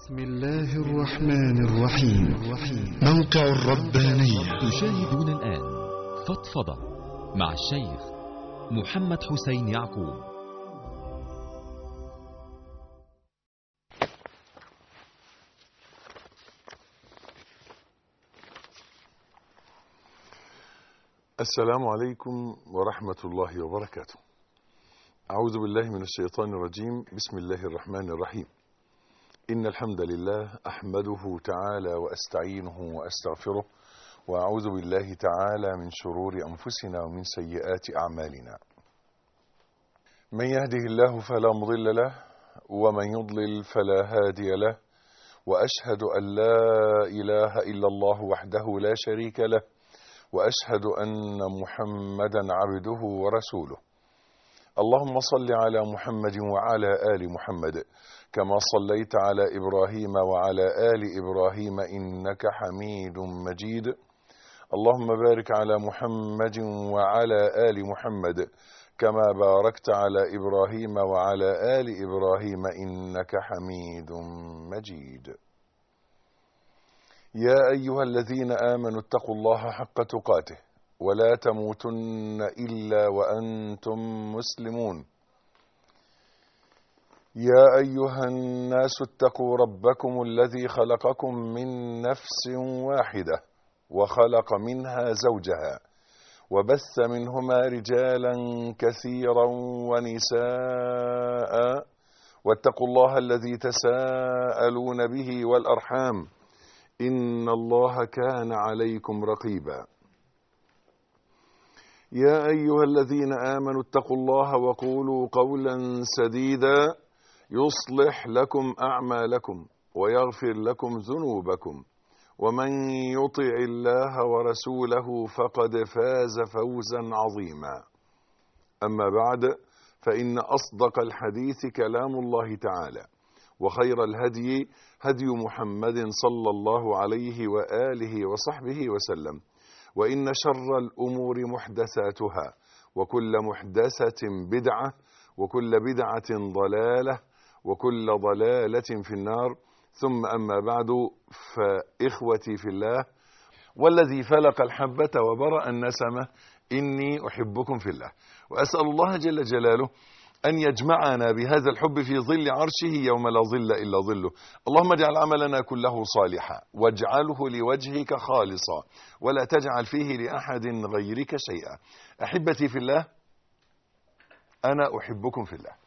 بسم الله الرحمن الرحيم. موقع الربانية. تشاهدون الآن فضفضة مع الشيخ محمد حسين يعقوب. السلام عليكم ورحمة الله وبركاته. أعوذ بالله من الشيطان الرجيم. بسم الله الرحمن الرحيم. إن الحمد لله أحمده تعالى وأستعينه وأستغفره، وأعوذ بالله تعالى من شرور أنفسنا ومن سيئات أعمالنا. من يهده الله فلا مضل له، ومن يضلل فلا هادي له، وأشهد أن لا إله إلا الله وحده لا شريك له، وأشهد أن محمدا عبده ورسوله. اللهم صل على محمد وعلى آل محمد كما صليت على إبراهيم وعلى آل إبراهيم إنك حميد مجيد. اللهم بارك على محمد وعلى آل محمد كما باركت على إبراهيم وعلى آل إبراهيم إنك حميد مجيد. يا أيها الذين آمنوا اتقوا الله حق تقاته ولا تموتن إلا وأنتم مسلمون. يا أيها الناس اتقوا ربكم الذي خلقكم من نفس واحدة وخلق منها زوجها وبث منهما رجالا كثيرا ونساء، واتقوا الله الذي تساءلون به والأرحام إن الله كان عليكم رقيبا. يا أيها الذين آمنوا اتقوا الله وقولوا قولا سديدا يصلح لكم أعمالكم ويغفر لكم ذنوبكم، ومن يطع الله ورسوله فقد فاز فوزا عظيما. أما بعد، فإن أصدق الحديث كلام الله تعالى، وخير الهدي هدي محمد صلى الله عليه وآله وصحبه وسلم، وإن شر الأمور محدثاتها، وكل محدثة بدعة، وكل بدعة ضلالة، وكل ضلالة في النار. ثم أما بعد، فإخوتي في الله والذي فلق الحبة وبرأ النسمة، إني أحبكم في الله، وأسأل الله جل جلاله أن يجمعنا بهذا الحب في ظل عرشه يوم لا ظل إلا ظله. اللهم اجعل عملنا كله صالحا، واجعله لوجهك خالصا، ولا تجعل فيه لأحد غيرك شيئا. أحبتي في الله، أنا أحبكم في الله،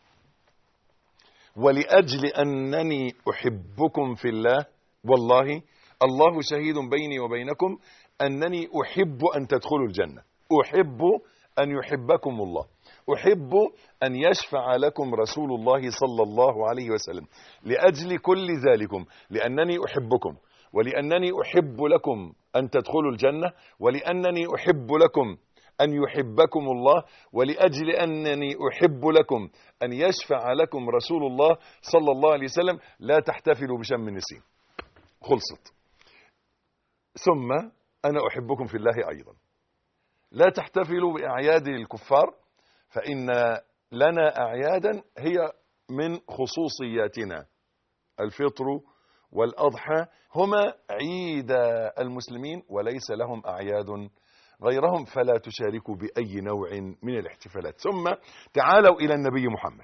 ولأجل أنني أحبكم في الله، والله الله شهيد بيني وبينكم أنني أحب أن تدخلوا الجنة، أحب أن يحبكم الله، أحب أن يشفع لكم رسول الله صلى الله عليه وسلم. لأجل كل ذلكم، لأنني أحبكم، ولأنني أحب لكم أن تدخلوا الجنة، ولأنني أحب لكم أن يحبكم الله، ولأجل أنني أحب لكم أن يشفع لكم رسول الله صلى الله عليه وسلم، لا تحتفلوا بشم النسيم. خلصت. ثم أنا أحبكم في الله أيضا. لا تحتفلوا بأعياد الكفار، فإن لنا أعيادا هي من خصوصياتنا. الفطر والأضحى هما عيد المسلمين، وليس لهم أعياد غيرهم، فلا تشاركوا بأي نوع من الاحتفالات. ثم تعالوا إلى النبي محمد،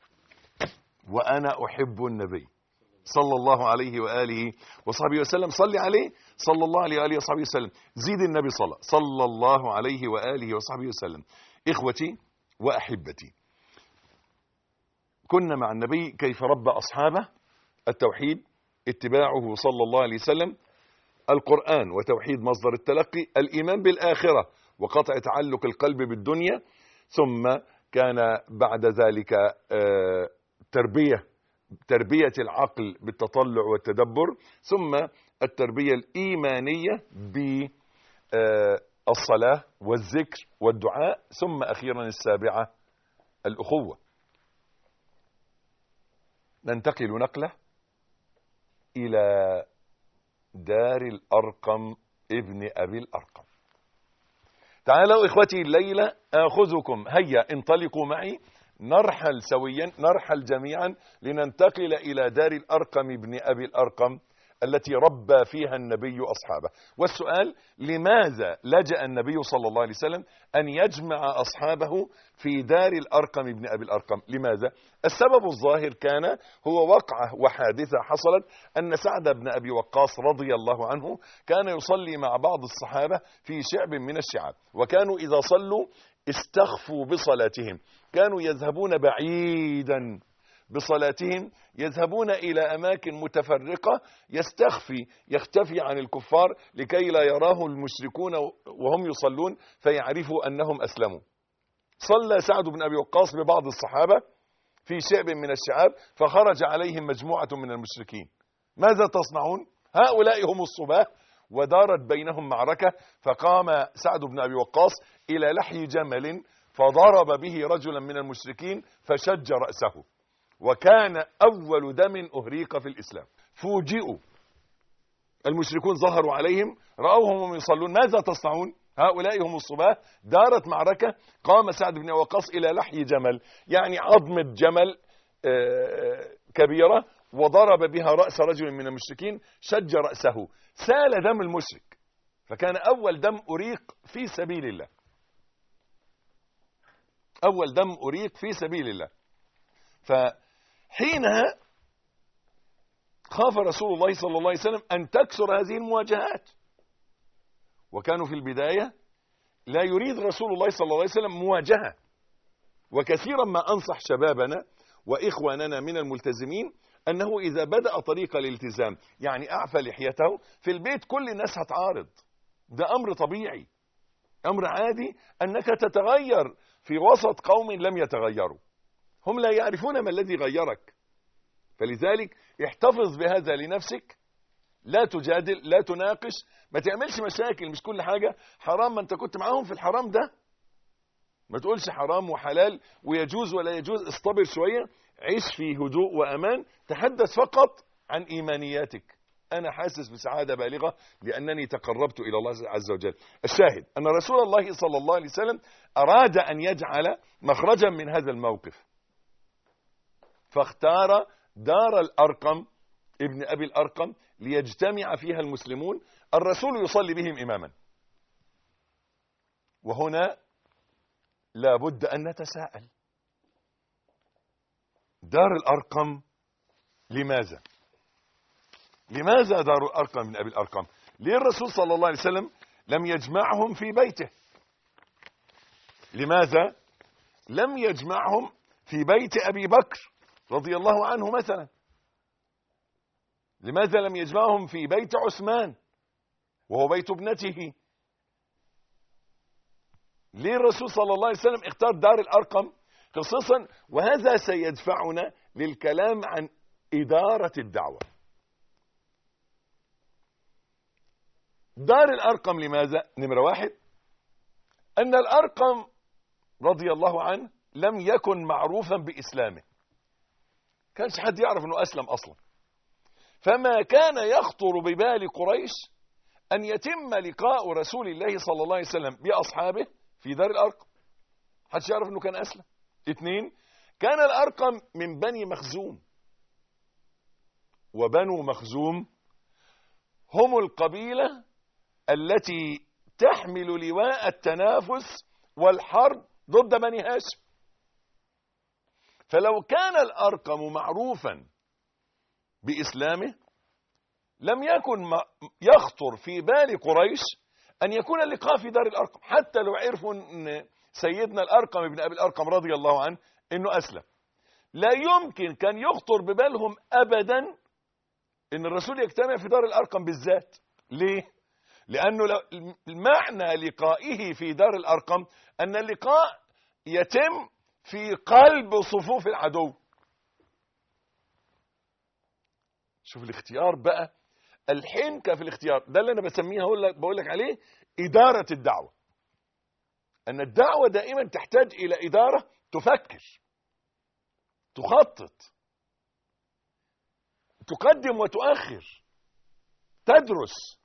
وأنا أحب النبي صلى الله عليه وآله وصحبه وسلم. صلي عليه صلى الله عليه وآله وصحبه وسلم. زيد النبي صلى الله عليه وآله وصحبه وسلم. إخوتي وأحبتي، كنا مع النبي كيف ربى أصحابه: التوحيد، اتباعه صلى الله عليه وسلم، القرآن وتوحيد مصدر التلقي، الإيمان بالآخرة وقطع تعلق القلب بالدنيا، ثم كان بعد ذلك تربية العقل بالتطلع والتدبر، ثم التربية الإيمانية بالصلاة والذكر والدعاء، ثم أخيرا السابعة الأخوة. ننتقل نقلة إلى دار الأرقم ابن أبي الأرقم. تعالوا إخوتي الليلة آخذكم، هيا انطلقوا معي نرحل سويا، نرحل جميعا لننتقل إلى دار الأرقم بن أبي الأرقم التي ربى فيها النبي أصحابه. والسؤال: لماذا لجأ النبي صلى الله عليه وسلم أن يجمع أصحابه في دار الأرقم بن أبي الأرقم؟ لماذا؟ السبب الظاهر كان هو وقعة وحادثة حصلت، أن سعد بن أبي وقاص رضي الله عنه كان يصلي مع بعض الصحابة في شعب من الشعاب، وكانوا إذا صلوا استخفوا بصلاتهم، كانوا يذهبون بعيدا بصلاتهم، يذهبون إلى أماكن متفرقة يختفي عن الكفار لكي لا يراه المشركون وهم يصلون فيعرفوا أنهم أسلموا. صلى سعد بن أبي وقاص ببعض الصحابة في شعب من الشعاب، فخرج عليهم مجموعة من المشركين. ماذا تصنعون؟ هؤلاء هم الصباه. ودارت بينهم معركة، فقام سعد بن أبي وقاص إلى لحي جمل فضرب به رجلا من المشركين فشج رأسه، وكان أول دم أهريق في الإسلام. فوجئوا المشركون، ظهروا عليهم، رأوهم وهم يصلون. ماذا تصنعون؟ هؤلاء هم الصباه. دارت معركة، قام سعد بن وقاص إلى لحي جمل، يعني عظمة جمل كبيرة، وضرب بها رأس رجل من المشركين، شج رأسه، سال دم المشرك، فكان أول دم أريق في سبيل الله، أول دم أريق في سبيل الله. فحينها خاف رسول الله صلى الله عليه وسلم أن تكسر هذه المواجهات، وكانوا في البداية لا يريد رسول الله صلى الله عليه وسلم مواجهة. وكثيرا ما أنصح شبابنا وإخواننا من الملتزمين أنه إذا بدأ طريق الالتزام، يعني أعفى لحيته في البيت، كل الناس هتعارض، ده أمر طبيعي، أمر عادي أنك تتغير في وسط قوم لم يتغيروا، هم لا يعرفون ما الذي غيرك. فلذلك احتفظ بهذا لنفسك، لا تجادل، لا تناقش، ما تعملش مشاكل. مش كل حاجة حرام، ما انت كنت معاهم في الحرام ده، ما تقولش حرام وحلال ويجوز ولا يجوز. اصطبر شوية، عيش في هدوء وأمان، تحدث فقط عن إيمانياتك. أنا حاسس بسعادة بالغة لأنني تقربت إلى الله عز وجل. الشاهد أن رسول الله صلى الله عليه وسلم أراد أن يجعل مخرجا من هذا الموقف، فاختار دار الأرقم ابن أبي الأرقم ليجتمع فيها المسلمون، الرسول يصلي بهم إماما. وهنا لا بد أن نتساءل، دار الأرقم لماذا؟ لماذا دار الأرقم من أبي الأرقم؟ ليه الرسول صلى الله عليه وسلم لم يجمعهم في بيته؟ لماذا لم يجمعهم في بيت أبي بكر رضي الله عنه مثلا؟ لماذا لم يجمعهم في بيت عثمان وهو بيت ابنته؟ ليه الرسول صلى الله عليه وسلم اختار دار الأرقم خصوصا؟ وهذا سيدفعنا للكلام عن إدارة الدعوة. دار الأرقم لماذا؟ نمرة واحد، أن الأرقم رضي الله عنه لم يكن معروفا بإسلامه، كانش حد يعرف أنه أسلم أصلا، فما كان يخطر ببال قريش أن يتم لقاء رسول الله صلى الله عليه وسلم بأصحابه في دار الأرقم، حدش يعرف أنه كان أسلم. اثنين، كان الأرقم من بني مخزوم، وبنو مخزوم هم القبيلة التي تحمل لواء التنافس والحرب ضد بني هاشم. فلو كان الأرقم معروفا بإسلامه لم يكن يخطر في بال قريش أن يكون اللقاء في دار الأرقم، حتى لو عرفوا أن سيدنا الأرقم ابن أبي الأرقم رضي الله عنه أنه أسلم، لا يمكن كان يخطر ببالهم أبدا أن الرسول يجتمع في دار الأرقم بالذات. ليه؟ لأنه معنى لقائه في دار الأرقم أن اللقاء يتم في قلب صفوف العدو. شوف الاختيار بقى، الحنكة في الاختيار، ده اللي أنا بسميها بقول لك عليه إدارة الدعوة. أن الدعوة دائما تحتاج إلى إدارة تفكر، تخطط، تقدم وتؤخر، تدرس.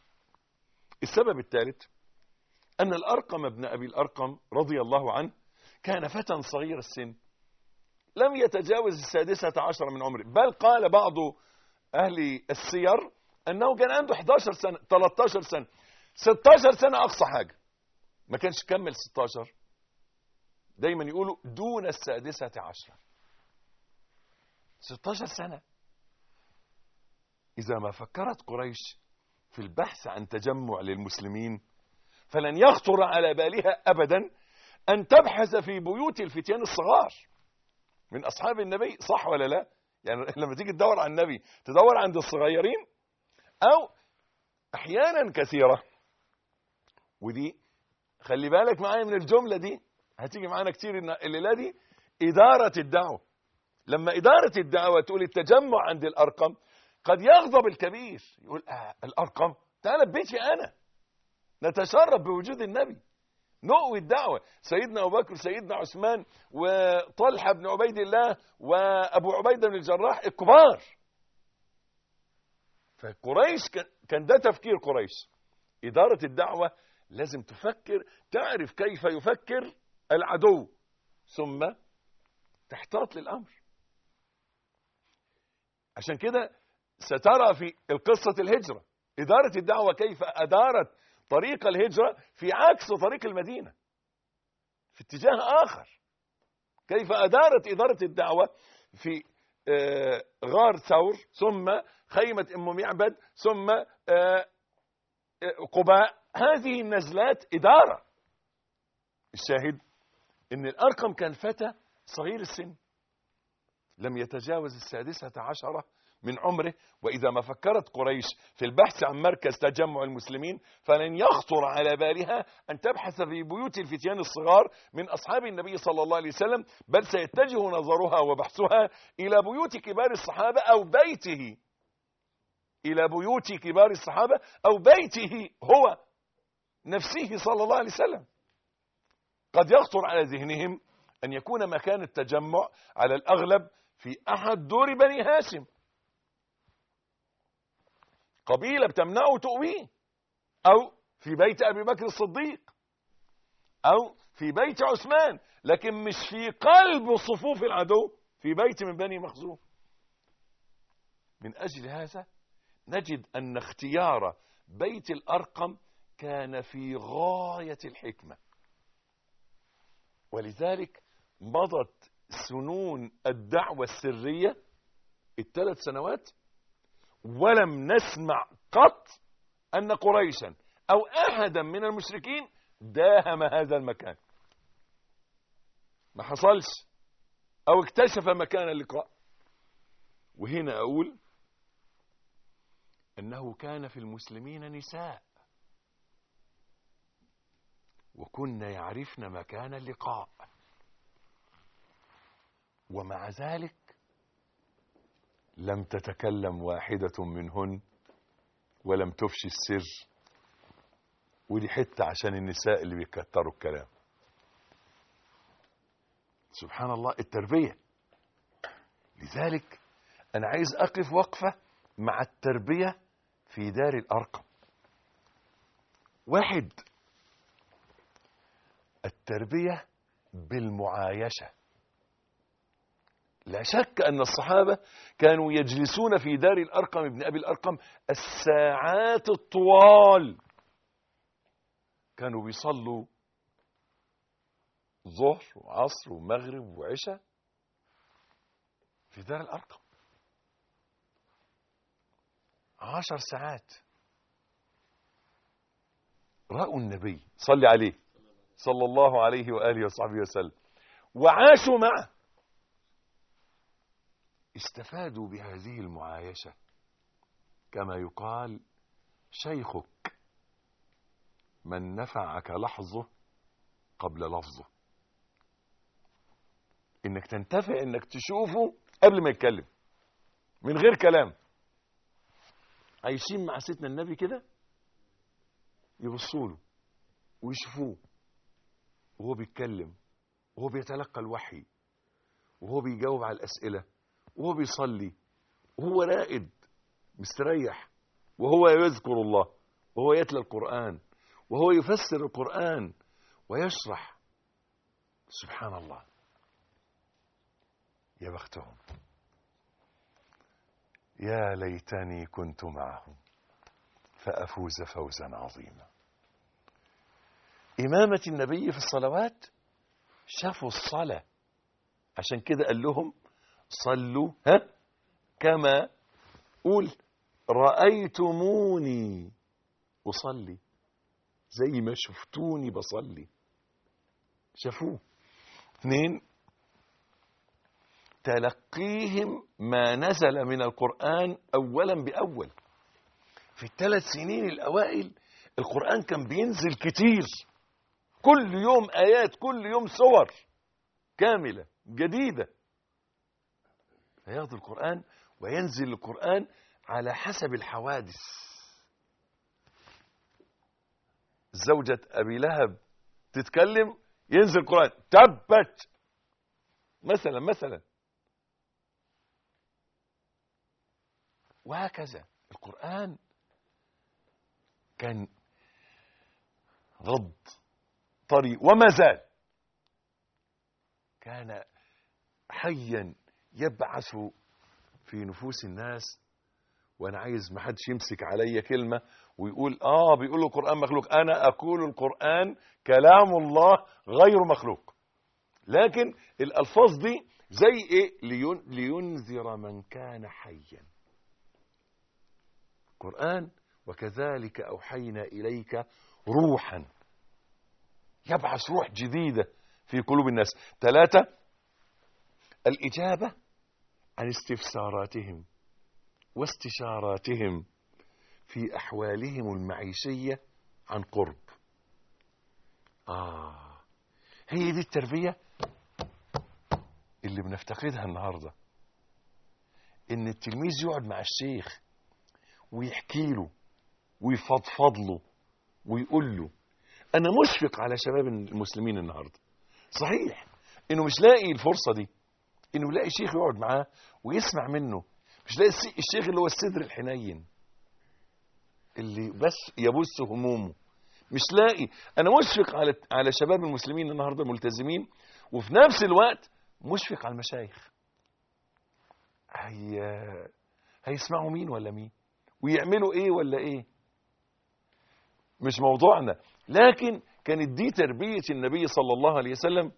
السبب الثالث أن الأرقم ابن أبي الأرقم رضي الله عنه كان فتى صغير السن لم يتجاوز 16 من عمره، بل قال بعض أهل السير أنه كان عنده 11 سنة 13 سنة 16 سنة أقصى حاجة، ما كانش كمل 16. دايما يقولوا دون 16. 16 سنة. إذا ما فكرت قريش في البحث عن تجمع للمسلمين فلن يخطر على بالها أبدا أن تبحث في بيوت الفتيان الصغار من أصحاب النبي، صح ولا لا؟ يعني لما تيجي تدور عن النبي تدور عند الصغيرين، أو أحيانا كثيرة، ودي خلي بالك معايا من الجملة دي هتيجي معانا كتير الليلة دي، إدارة الدعوة. لما إدارة الدعوة تقول التجمع عند الأرقم قد يغضب الكبير، يقول الأرقم تعال ببيتي أنا نتشرف بوجود النبي، نقوي الدعوة. سيدنا أبو بكر، سيدنا عثمان، وطلحة بن عبيد الله، وأبو عبيدة بن الجراح الكبار. فقريش كان ده تفكير قريش. إدارة الدعوة لازم تفكر، تعرف كيف يفكر العدو ثم تحتاط للأمر. عشان كده سترى في القصة الهجرة إدارة الدعوة كيف أدارت طريق الهجرة في عكس طريق المدينة، في اتجاه آخر. كيف أدارت إدارة الدعوة في غار ثور، ثم خيمة أم معبد، ثم قباء. هذه النزلات إدارة. الشاهد إن الأرقم كان فتى صغير السن لم يتجاوز 16 من عمره. وإذا ما فكرت قريش في البحث عن مركز تجمع المسلمين فلن يخطر على بالها أن تبحث في بيوت الفتيان الصغار من أصحاب النبي صلى الله عليه وسلم، بل سيتجه نظرها وبحثها إلى بيوت كبار الصحابة أو بيته، إلى بيوت كبار الصحابة أو بيته هو نفسه صلى الله عليه وسلم. قد يخطر على ذهنهم أن يكون مكان التجمع على الأغلب في أحد دور بني هاشم، قبيلة بتمنعه تؤويه، أو في بيت أبي بكر الصديق، أو في بيت عثمان، لكن مش في قلب صفوف العدو في بيت من بني مخزوم. من أجل هذا نجد أن اختيار بيت الأرقم كان في غاية الحكمة، ولذلك مضت سنون الدعوة السرية 3 سنوات ولم نسمع قط أن قريشا أو أحدا من المشركين داهم هذا المكان، ما حصلش، أو اكتشف مكان اللقاء. وهنا أقول أنه كان في المسلمين نساء وكن يعرفن مكان اللقاء، ومع ذلك لم تتكلم واحدة منهن ولم تفشي السر. ودي حتة عشان النساء اللي بيكتروا الكلام. سبحان الله التربية. لذلك أنا عايز أقف وقفة مع التربية في دار الأرقم. 1، التربية بالمعايشة. لا شك أن الصحابة كانوا يجلسون في دار الأرقم ابن أبي الأرقم الساعات الطوال، كانوا بيصلوا ظهر وعصر ومغرب وعشاء في دار الأرقم 10 ساعات. رأوا النبي صلى عليه صلى الله عليه وآله وصحبه وسلم وعاشوا معه، استفادوا بهذه المعايشة. كما يقال شيخك من نفعك لحظه قبل لفظه، انك تنتفع انك تشوفه قبل ما يتكلم من غير كلام. عايشين مع سيدنا النبي كده، يبصوا له ويشوفوه وهو بيتكلم وهو بيتلقى الوحي وهو بيجاوب على الأسئلة وهو بيصلي وهو رائد مستريح وهو يذكر الله وهو يتلى القرآن وهو يفسر القرآن ويشرح. سبحان الله، يا بختهم. يا ليتني كنت معهم فأفوز فوزا عظيما. إمامة النبي في الصلوات، شافوا الصلاة، عشان كده قال لهم صلوا كما قول رأيتموني أصلي، زي ما شفتوني بصلي. شافوه. 2، تلقيهم ما نزل من القرآن أولا بأول. في ال3 سنين الأوائل القرآن كان بينزل كتير، كل يوم آيات، كل يوم سور كاملة جديدة. فياخذ القرآن وينزل القرآن على حسب الحوادث. زوجة أبي لهب تتكلم، ينزل القرآن تبت مثلا، وهكذا. القرآن كان غض طري وما زال، كان حيا يبعث في نفوس الناس. وانا عايز ما حدش يمسك عليا كلمة ويقول بيقول القرآن مخلوق. انا اقول القرآن كلام الله غير مخلوق، لكن الالفاظ دي زي ايه؟ لينذر من كان حيا. قرآن وكذلك اوحينا اليك روحا، يبعث روح جديدة في قلوب الناس. 3، الإجابة عن استفساراتهم واستشاراتهم في أحوالهم المعيشية عن قرب. هي دي التربية اللي بنفتقدها النهاردة، إن التلميذ يقعد مع الشيخ ويحكي له ويفضفض له ويقول له. أنا مشفق على شباب المسلمين النهاردة، صحيح إنه مش لاقي الفرصة دي، إنه يلاقي شيخ يقعد معاه ويسمع منه. مش لاقي الشيخ اللي هو الصدر الحنين اللي بس يبث همومه. مش لاقي. أنا مشفق على شباب المسلمين النهاردة ملتزمين، وفي نفس الوقت مشفق على المشايخ. هيسمعوا مين ولا مين، ويعملوا إيه ولا إيه. مش موضوعنا، لكن كانت دي تربية النبي صلى الله عليه وسلم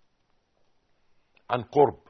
عن قرب.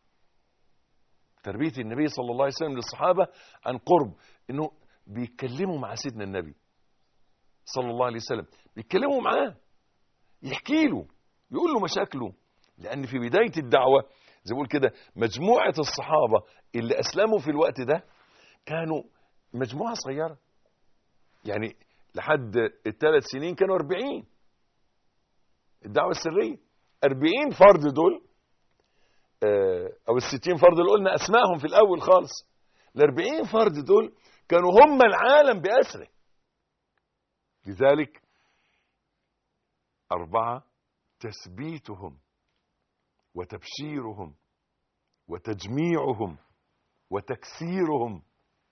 تربية النبي صلى الله عليه وسلم للصحابة عن قرب، انه بيتكلموا مع سيدنا النبي صلى الله عليه وسلم، بيتكلموا معاه، يحكي له، يقول له مشاكله. لان في بداية الدعوة زي بقول كده، مجموعة الصحابة اللي اسلموا في الوقت ده كانوا مجموعة صغيرة، يعني لحد ال3 سنين كانوا 40. الدعوة السرية 40 فرد دول، او ال60 فرد اللي قلنا اسمائهم في الاول خالص، ال40 فرد دول كانوا هم العالم بأسره. لذلك 4، تثبيتهم وتبشيرهم وتجميعهم وتكسيرهم.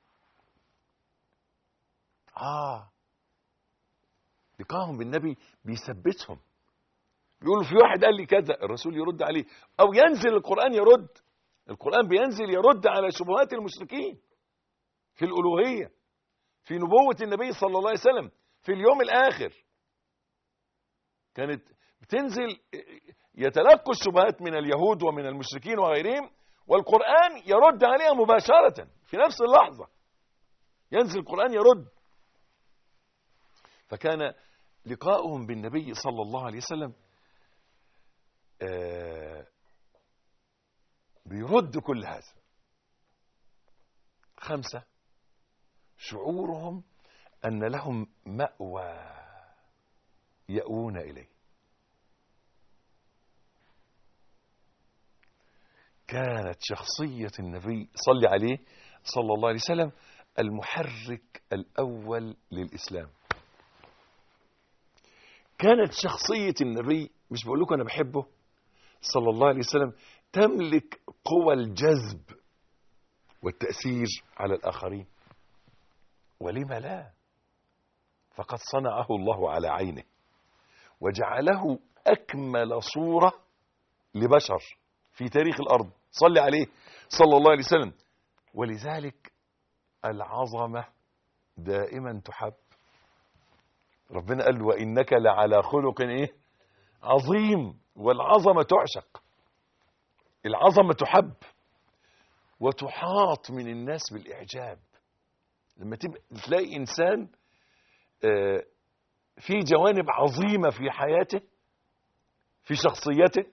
لقاهم بالنبي بيثبتهم، بيقولوا في واحد قال لي كذا، الرسول يرد عليه، او ينزل القرآن يرد. القرآن بينزل يرد على شبهات المشركين في الألوهية، في نبوة النبي صلى الله عليه وسلم، في اليوم الآخر. كانت بتنزل يتلقوا الشبهات من اليهود ومن المشركين وغيرهم، والقرآن يرد عليها مباشرة في نفس اللحظة، ينزل القرآن يرد. فكان لقاؤهم بالنبي صلى الله عليه وسلم بيرد كل هذا. 5، شعورهم أن لهم مأوى يأوون إليه. كانت شخصية النبي صلى عليه صلى الله عليه وسلم المحرك الأول للإسلام. كانت شخصية النبي، مش بقول لكم أنا بحبه صلى الله عليه وسلم، تملك قوى الجذب والتأثير على الآخرين. ولم لا؟ فقد صنعه الله على عينه وجعله أكمل صورة لبشر في تاريخ الأرض. صلي عليه صلى الله عليه وسلم. ولذلك العظمة دائما تحب. ربنا قال وإنك لعلى خلق إيه؟ عظيم. والعظمة تعشق، العظمة تحب وتحاط من الناس بالإعجاب. لما تلاقي إنسان في جوانب عظيمة في حياته، في شخصيته،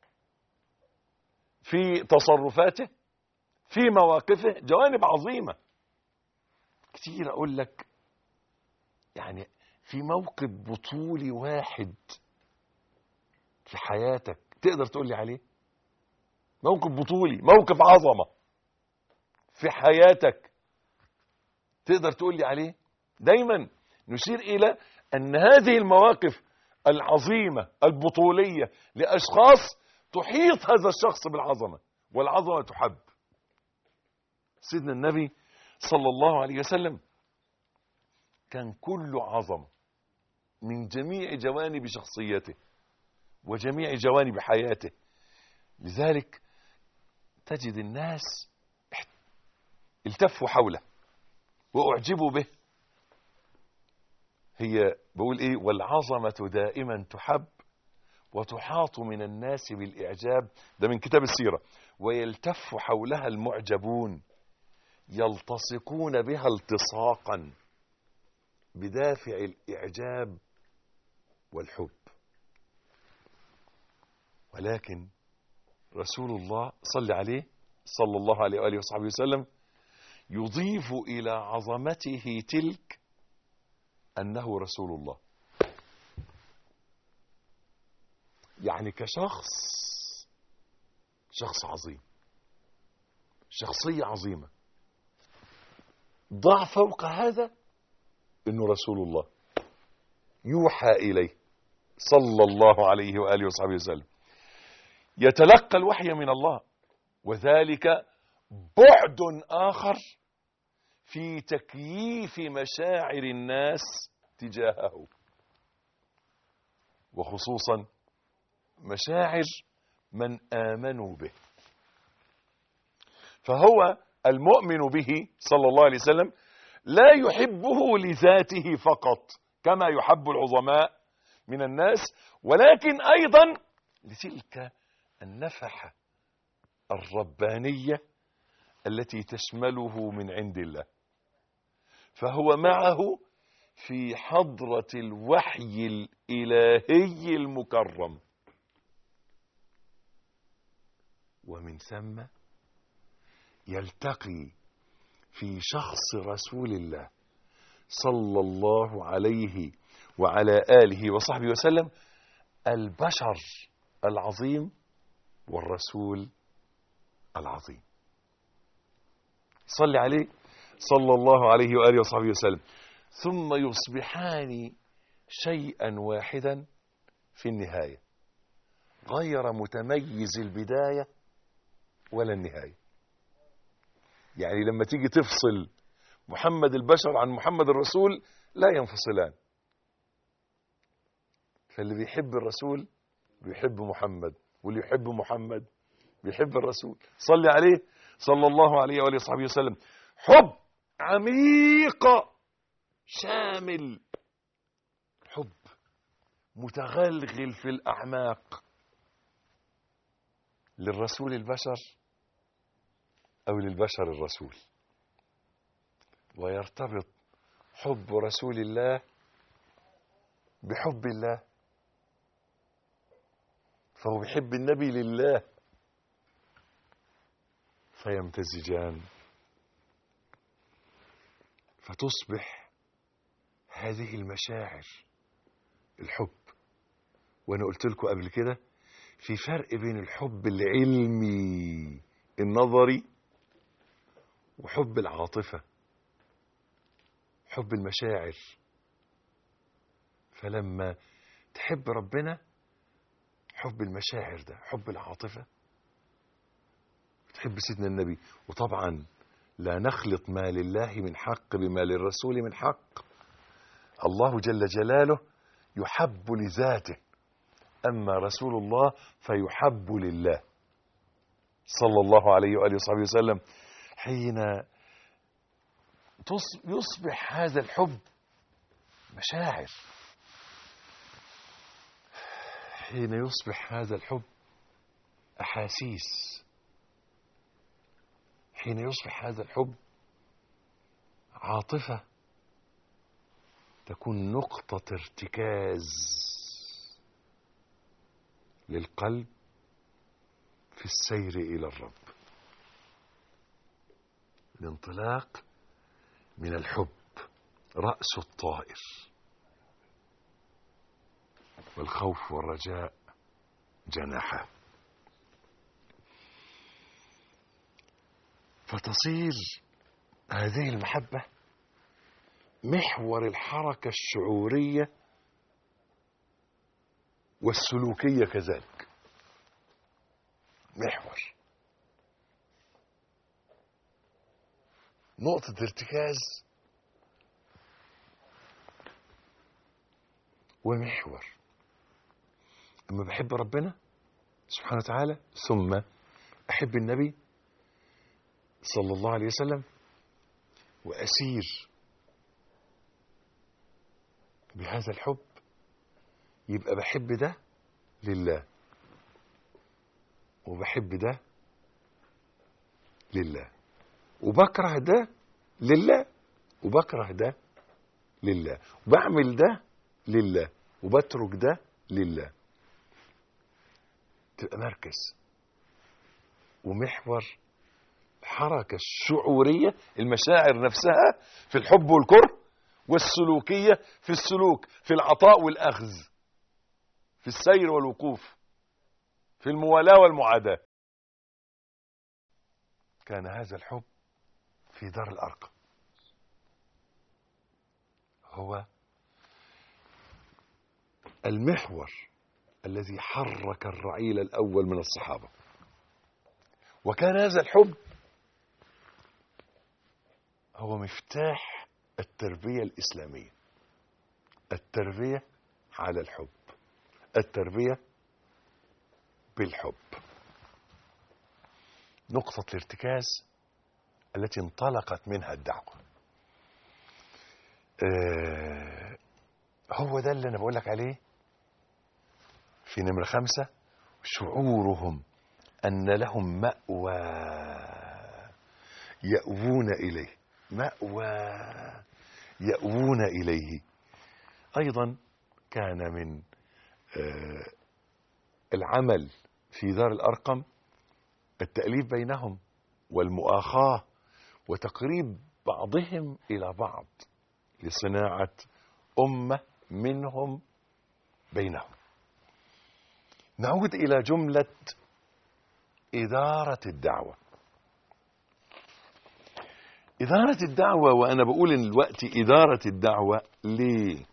في تصرفاته، في مواقفه، جوانب عظيمة كتير. أقول لك يعني في موقف بطولي واحد في حياتك تقدر تقول لي عليه؟ موقف بطولي، موقف عظمة في حياتك تقدر تقول لي عليه؟ دايما نشير إلى أن هذه المواقف العظيمة البطولية لأشخاص تحيط هذا الشخص بالعظمة، والعظمة تحب. سيدنا النبي صلى الله عليه وسلم كان كله عظمة من جميع جوانب شخصيته وجميع جوانب حياته. لذلك تجد الناس التفوا حوله وأعجبوا به. هي بقول إيه؟ والعظمة دائما تحب وتحاط من الناس بالإعجاب. ده من كتاب السيرة. ويلتف حولها المعجبون يلتصقون بها التصاقا بدافع الإعجاب والحب. ولكن رسول الله صلى عليه صلى الله عليه وآله وصحبه وسلم يضيف إلى عظمته تلك أنه رسول الله. يعني كشخص، شخص عظيم، شخصية عظيمة. ضع فوق هذا إنه رسول الله يوحى إليه صلى الله عليه وآله وصحبه وسلم، يتلقى الوحي من الله. وذلك بعد آخر في تكييف مشاعر الناس تجاهه، وخصوصا مشاعر من آمنوا به. فهو المؤمن به صلى الله عليه وسلم لا يحبه لذاته فقط كما يحب العظماء من الناس، ولكن أيضا لتلك النفحة الربانية التي تشمله من عند الله. فهو معه في حضرة الوحي الإلهي المكرم، ومن ثم يلتقي في شخص رسول الله صلى الله عليه وعلى آله وصحبه وسلم البشر العظيم والرسول العظيم. صلي عليه صلى الله عليه وآله وصحبه وسلم. ثم يصبحان شيئا واحدا في النهاية، غير متميز البداية ولا النهاية. يعني لما تيجي تفصل محمد البشر عن محمد الرسول لا ينفصلان. فاللي بيحب الرسول بيحب محمد، واللي يحب محمد بيحب الرسول. صلي عليه صلى الله عليه وآله وصحبه وسلم. حب عميق شامل، حب متغلغل في الأعماق للرسول البشر أو للبشر الرسول. ويرتبط حب رسول الله بحب الله، فهو بيحب النبي لله فيمتزجان، فتصبح هذه المشاعر الحب. وانا قلت لكم قبل كده في فرق بين الحب العلمي النظري وحب العاطفة، حب المشاعر. فلما تحب ربنا حب المشاعر ده، حب العاطفة، تحب سيدنا النبي. وطبعا لا نخلط ما لله من حق بما للرسول من حق. الله جل جلاله يحب لذاته أما رسول الله فيحب لله صلى الله عليه وآله وصحبه وسلم. حين يصبح هذا الحب مشاعر، حين يصبح هذا الحب أحاسيس، حين يصبح هذا الحب عاطفة، تكون نقطة ارتكاز للقلب في السير إلى الرب. الانطلاق من الحب رأس الطائر، والخوف والرجاء جناحه. فتصير هذه المحبة محور الحركة الشعورية والسلوكية كذلك، محور، نقطة ارتكاز ومحور. أما بحب ربنا سبحانه وتعالى ثم أحب النبي صلى الله عليه وسلم وأسير بهذا الحب، يبقى بحب ده لله وبحب ده لله، وبكره ده لله وبكره ده لله، وبعمل ده لله وبترك ده لله. تبقى مركز ومحور الحركة الشعورية، المشاعر نفسها في الحب والكره، والسلوكية في السلوك، في العطاء والأخذ، في السير والوقوف، في الموالاة والمعاداة. كان هذا الحب في دار الأرقم هو المحور الذي حرك الرعيل الأول من الصحابة. وكان هذا الحب هو مفتاح التربية الإسلامية، التربية على الحب، التربية بالحب، نقطة الارتكاز التي انطلقت منها الدعوة. هو ده اللي أنا بقولك عليه في نمرة 5، شعورهم أن لهم مأوى يأوون إليه، مأوى يأوون إليه. أيضا كان من العمل في دار الأرقم التأليف بينهم والمؤاخاة وتقريب بعضهم إلى بعض لصناعة أمة منهم بينهم. نعود إلى جملة إدارة الدعوة. إدارة الدعوة، وأنا بقول إن الوقت إدارة الدعوة ليه؟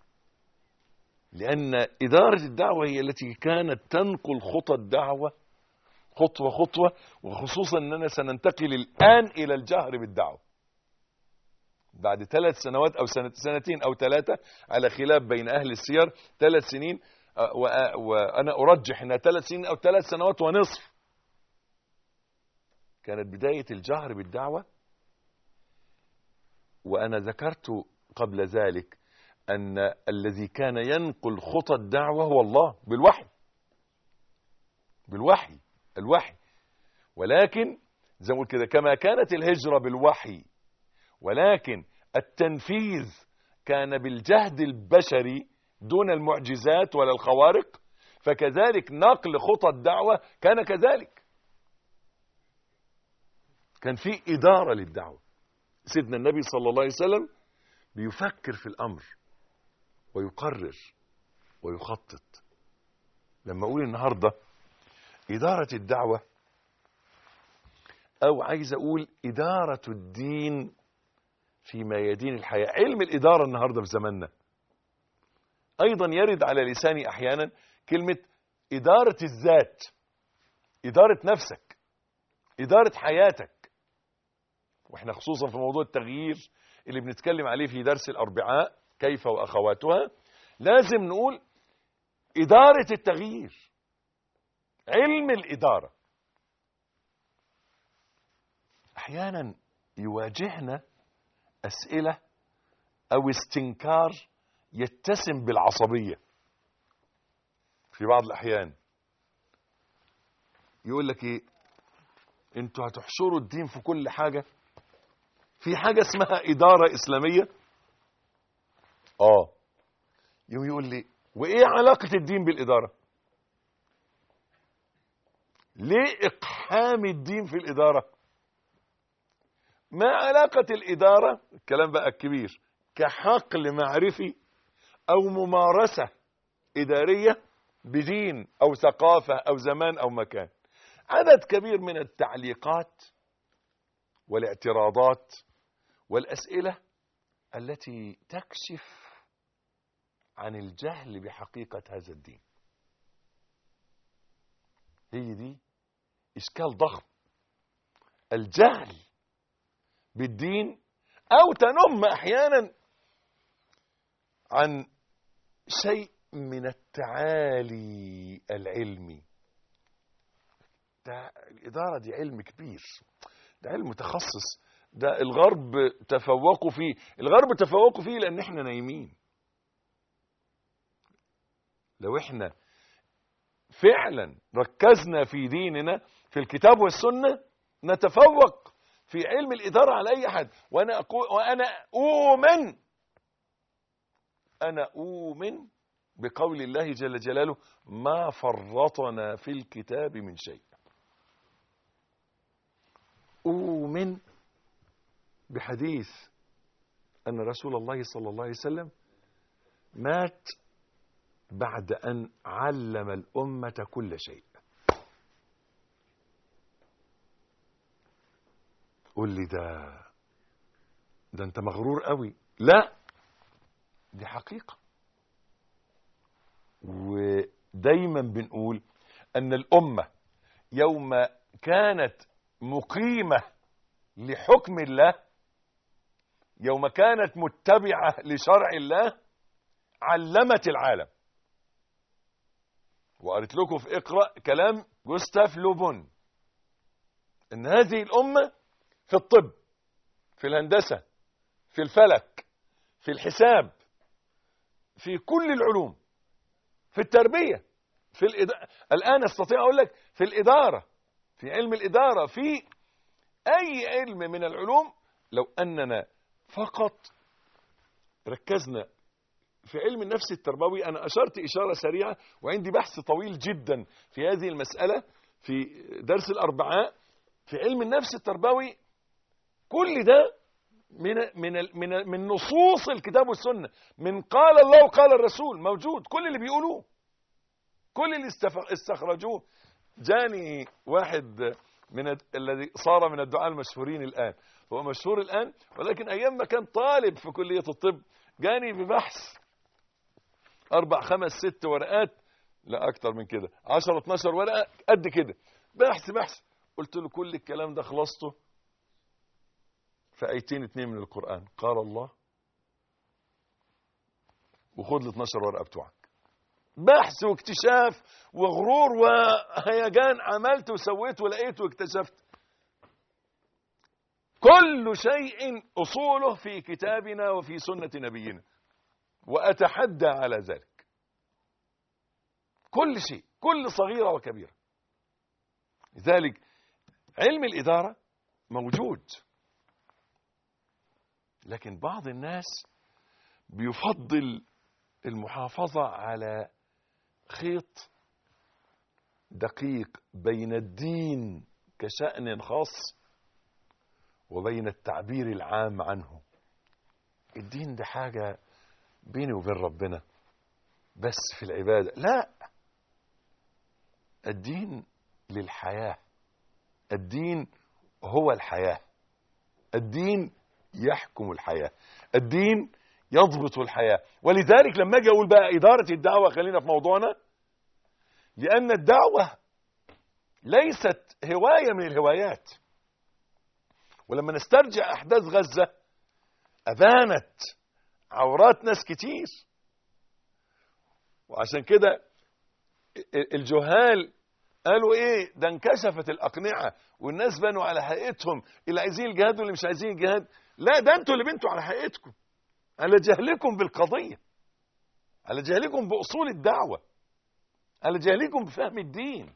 لأن إدارة الدعوة هي التي كانت تنقل خطى الدعوة خطوة خطوة، وخصوصا أننا سننتقل الآن إلى الجهر بالدعوة بعد 3 سنوات أو سنتين أو 3 على خلاف بين أهل السير. 3 سنين، وأنا أرجح أنها 3 سنين أو 3 سنوات ونصف كانت بداية الجهر بالدعوة. وأنا ذكرت قبل ذلك أن الذي كان ينقل خطى الدعوة هو الله بالوحي الوحي. ولكن زي ما قلت كده، كما كانت الهجرة بالوحي ولكن التنفيذ كان بالجهد البشري دون المعجزات ولا الخوارق، فكذلك نقل خطى الدعوة كان كذلك. كان في إدارة للدعوة. سيدنا النبي صلى الله عليه وسلم بيفكر في الأمر ويقرر ويخطط. لما أقول النهاردة إدارة الدعوة، أو عايز أقول إدارة الدين في ميادين الحياة، علم الإدارة النهاردة في زماننا أيضا يرد على لساني أحيانا كلمة إدارة الذات، إدارة نفسك، إدارة حياتك. وإحنا خصوصا في موضوع التغيير اللي بنتكلم عليه في درس الأربعاء كيف وأخواتها، لازم نقول إدارة التغيير، علم الإدارة. أحيانا يواجهنا أسئلة أو استنكار يتسم بالعصبية. في بعض الأحيان يقول لك إيه، أنتوا هتحشروا الدين في كل حاجة؟ في حاجة اسمها إدارة إسلامية؟ يقول لي وإيه علاقة الدين بالإدارة؟ ليه إقحام الدين في الإدارة؟ ما علاقة الإدارة، الكلام بقى الكبير، كحقل معرفي أو ممارسة إدارية بدين أو ثقافة أو زمان أو مكان؟ عدد كبير من التعليقات والاعتراضات والأسئلة التي تكشف عن الجهل بحقيقة هذا الدين. هي دي إشكال ضخم، الجهل بالدين، أو تنم أحيانا عن شيء من التعالي العلمي. ده الإدارة دي علم كبير، ده علم متخصص، ده الغرب تفوقوا فيه. الغرب تفوقوا فيه لأن احنا نايمين. لو احنا فعلا ركزنا في ديننا في الكتاب والسنة نتفوق في علم الإدارة على أي أحد. أنا أؤمن بقول الله جل جلاله ما فرطنا في الكتاب من شيء. أؤمن بحديث أن رسول الله صلى الله عليه وسلم مات بعد أن علم الأمة كل شيء. قول لي ده أنت مغرور قوي. لا، دي حقيقة. ودايما بنقول أن الأمة يوم كانت مقيمة لحكم الله، يوم كانت متبعة لشرع الله، علمت العالم. وقريت لكم في اقرأ كلام جوستاف لوبون ان هذه الأمة في الطب، في الهندسة، في الفلك، في الحساب، في كل العلوم، في التربية، في الآن استطيع أقول لك في الإدارة، في علم الإدارة، في أي علم من العلوم. لو أننا فقط ركزنا في علم النفس التربوي. أنا أشرت إشارة سريعة وعندي بحث طويل جدا في هذه المسألة في درس الأربعاء في علم النفس التربوي. كل ده من نصوص الكتاب والسنة، من قال الله وقال الرسول، موجود. كل اللي بيقولوه، كل اللي استخرجوه. جاني واحد الذي صار من الدعاة المشهورين الآن، هو مشهور الآن ولكن أيام ما كان طالب في كلية الطب جاني ببحث 4 5 6 ورقات، لا أكتر من كده، 10 12 ورقة قد كده، بحث. قلت له كل الكلام ده خلصته في آيتين 2 من القرآن، قال الله، وخد ال 12 ورقة بتوعك. بحث واكتشاف وغرور وهيجان، عملت وسويت ولقيت واكتشفت. كل شيء أصوله في كتابنا وفي سنة نبينا، وأتحدى على ذلك. كل شيء، كل صغيرة وكبيرة. لذلك علم الإدارة موجود، لكن بعض الناس بيفضل المحافظة على خيط دقيق بين الدين كشأن خاص وبين التعبير العام عنه. الدين ده حاجة بيني وبين ربنا بس في العبادة، لا، الدين للحياة، الدين هو الحياة، الدين يحكم الحياة، الدين يضبط الحياة. ولذلك لما اجي اقول بقى إدارة الدعوة، خلينا في موضوعنا، لأن الدعوة ليست هواية من الهوايات. ولما نسترجع أحداث غزة أبانت عورات ناس كتير، وعشان كده الجهال قالوا ايه؟ ده انكشفت الاقنعه والناس بنوا على حقيقتهم، اللي عايزين الجهاد واللي مش عايزين الجهاد. لا، ده انتوا اللي بنتوا على حقيقتكم، على جهلكم بالقضيه، على جهلكم باصول الدعوه، على جهلكم بفهم الدين،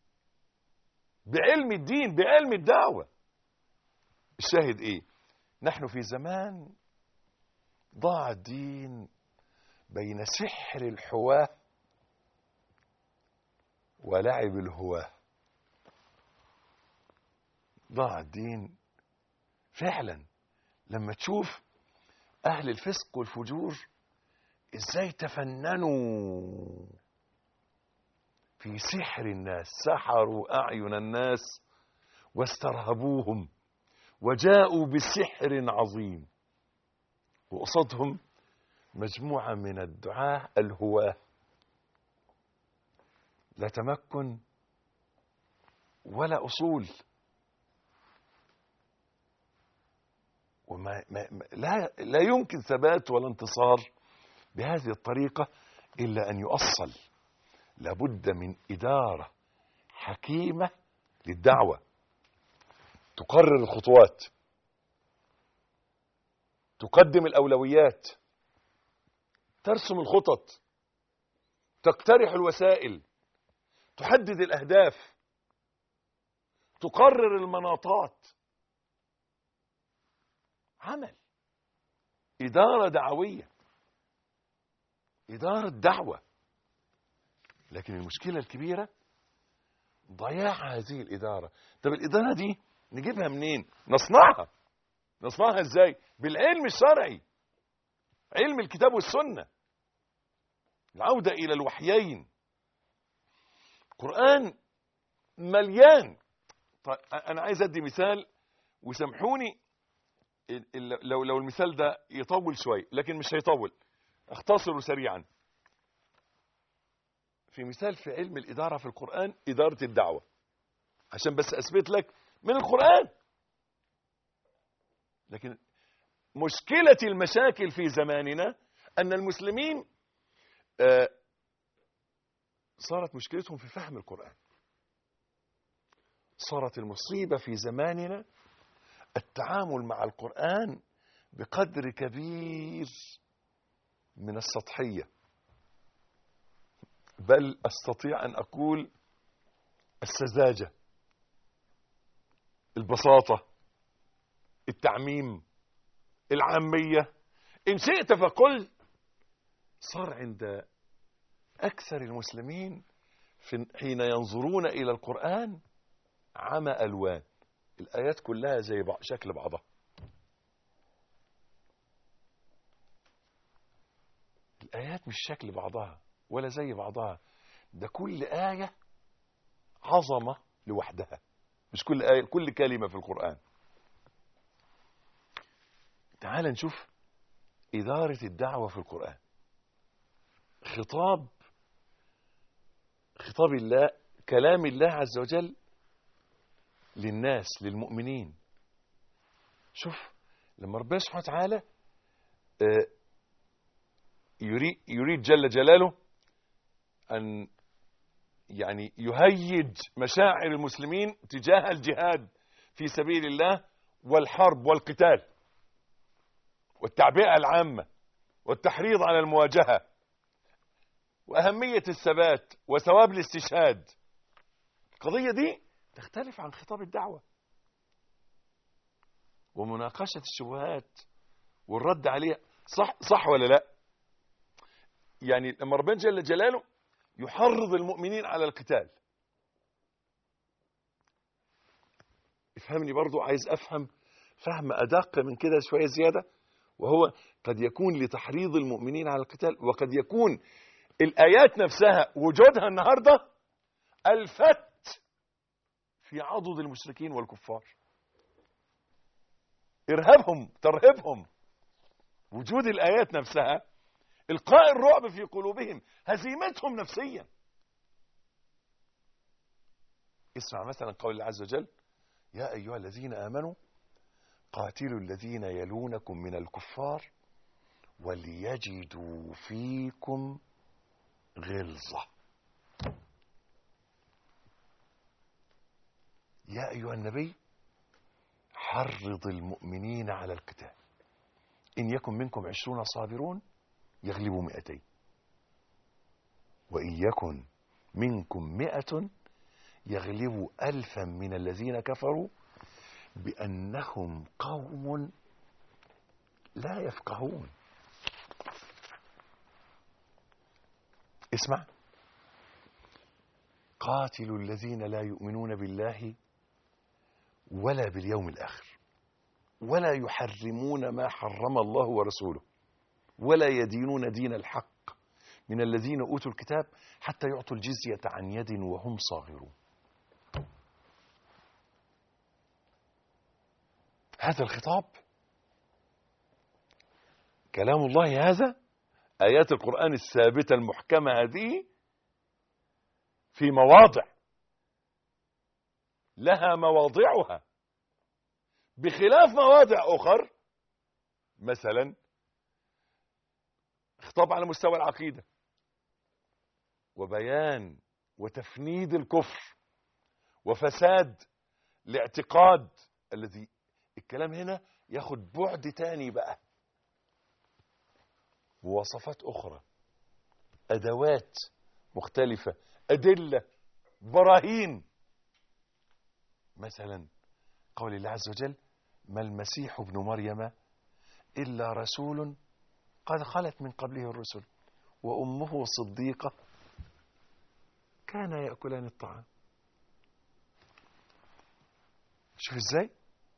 بعلم الدين، بعلم الدعوه. الشاهد ايه؟ نحن في زمان ضاع الدين بين سحر الحواه ولعب الهواه. ضاع الدين فعلا لما تشوف اهل الفسق والفجور ازاي تفننوا في سحر الناس، سحروا اعين الناس واسترهبوهم وجاءوا بسحر عظيم، وقصدهم مجموعة من الدعاة الهواة، لا تمكن ولا أصول، لا يمكن ثبات ولا انتصار بهذه الطريقة إلا أن يؤصل. لابد من إدارة حكيمة للدعوة، تقرر الخطوات، تقدم الأولويات، ترسم الخطط، تقترح الوسائل، تحدد الأهداف، تقرر المناطات. عمل، إدارة دعوية، إدارة دعوة. لكن المشكلة الكبيرة ضياع هذه الإدارة. طب الإدارة دي نجيبها منين؟ نصنعها إزاي؟ بالعلم الشرعي، علم الكتاب والسنة، العودة إلى الوحيين. القرآن مليان. طيب أنا عايز أدي مثال، وسامحوني لو المثال ده يطول شوي، لكن مش هيطول، اختصره سريعا. في مثال في علم الإدارة في القرآن، إدارة الدعوة، عشان بس أثبت لك من القرآن. لكن مشكلة المشاكل في زماننا أن المسلمين صارت مشكلتهم في فهم القرآن. صارت المصيبة في زماننا التعامل مع القرآن بقدر كبير من السطحية، بل أستطيع أن أقول السذاجة، البساطة، التعميم، العامية، إن شئت فقل. صار عند أكثر المسلمين حين ينظرون إلى القرآن عمى ألوان، الآيات كلها زي شكل بعضها. الآيات مش شكل بعضها ولا زي بعضها، ده كل آية عظمة لوحدها، مش كل آية، كل كلمة في القرآن. تعال نشوف إدارة الدعوة في القرآن. خطاب الله، كلام الله عز وجل للناس، للمؤمنين. شوف لما ربنا سبحانه وتعالى يريد جل جلاله أن يعني يهيج مشاعر المسلمين تجاه الجهاد في سبيل الله والحرب والقتال والتعبئة العامة والتحريض على المواجهة وأهمية الثبات وثواب الاستشهاد. القضية دي تختلف عن خطاب الدعوة ومناقشة الشبهات والرد عليها. صح ولا لا؟ يعني لما ربنا جل جلاله يحرض المؤمنين على القتال، افهمني برضو، عايز افهم فهم ادق من كده شوية زيادة، وهو قد يكون لتحريض المؤمنين على القتال، وقد يكون الآيات نفسها وجودها النهاردة الفت في عضد المشركين والكفار، إرهابهم، ترهيبهم. وجود الآيات نفسها إلقاء الرعب في قلوبهم، هزيمتهم نفسيا. اسمع مثلا قول الله عز وجل: يا أيها الذين آمنوا قاتلوا الذين يلونكم من الكفار وليجدوا فيكم غلظة. يا أيها النبي حرض المؤمنين على القتال، إن يكن منكم 20 صابرون يغلبوا 200، وإن يكن منكم 100 يغلبوا 1000 من الذين كفروا بأنهم قوم لا يفقهون. اسمع، قاتلوا الذين لا يؤمنون بالله ولا باليوم الآخر ولا يحرمون ما حرم الله ورسوله ولا يدينون دين الحق من الذين أوتوا الكتاب حتى يعطوا الجزية عن يد وهم صاغرون. هذا الخطاب كلام الله، هذا آيات القرآن الثابتة المحكمة هذه في مواضع لها مواضعها، بخلاف مواضع أخر مثلا خطاب على مستوى العقيدة وبيان وتفنيد الكفر وفساد الاعتقاد، الذي الكلام هنا ياخد بعد تاني بقى، مواصفات أخرى، أدوات مختلفة، أدلة، براهين. مثلا قول الله عز وجل: ما المسيح ابن مريم إلا رسول قد خلت من قبله الرسل وأمه صديقة كان يأكلان الطعام. شوف ازاي،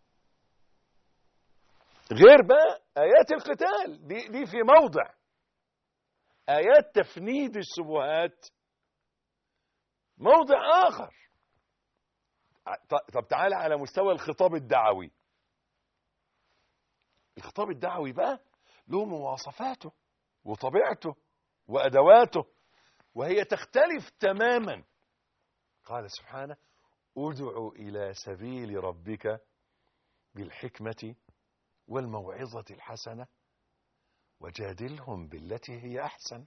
غير بقى آيات القتال دي في موضع، آيات تفنيد الشبهات موضع آخر. طب تعالى على مستوى الخطاب الدعوي. الخطاب الدعوي بقى له مواصفاته وطبيعته وأدواته، وهي تختلف تماما. قال سبحانه: ادع إلى سبيل ربك بالحكمة والموعظة الحسنة وجادلهم بالتي هي أحسن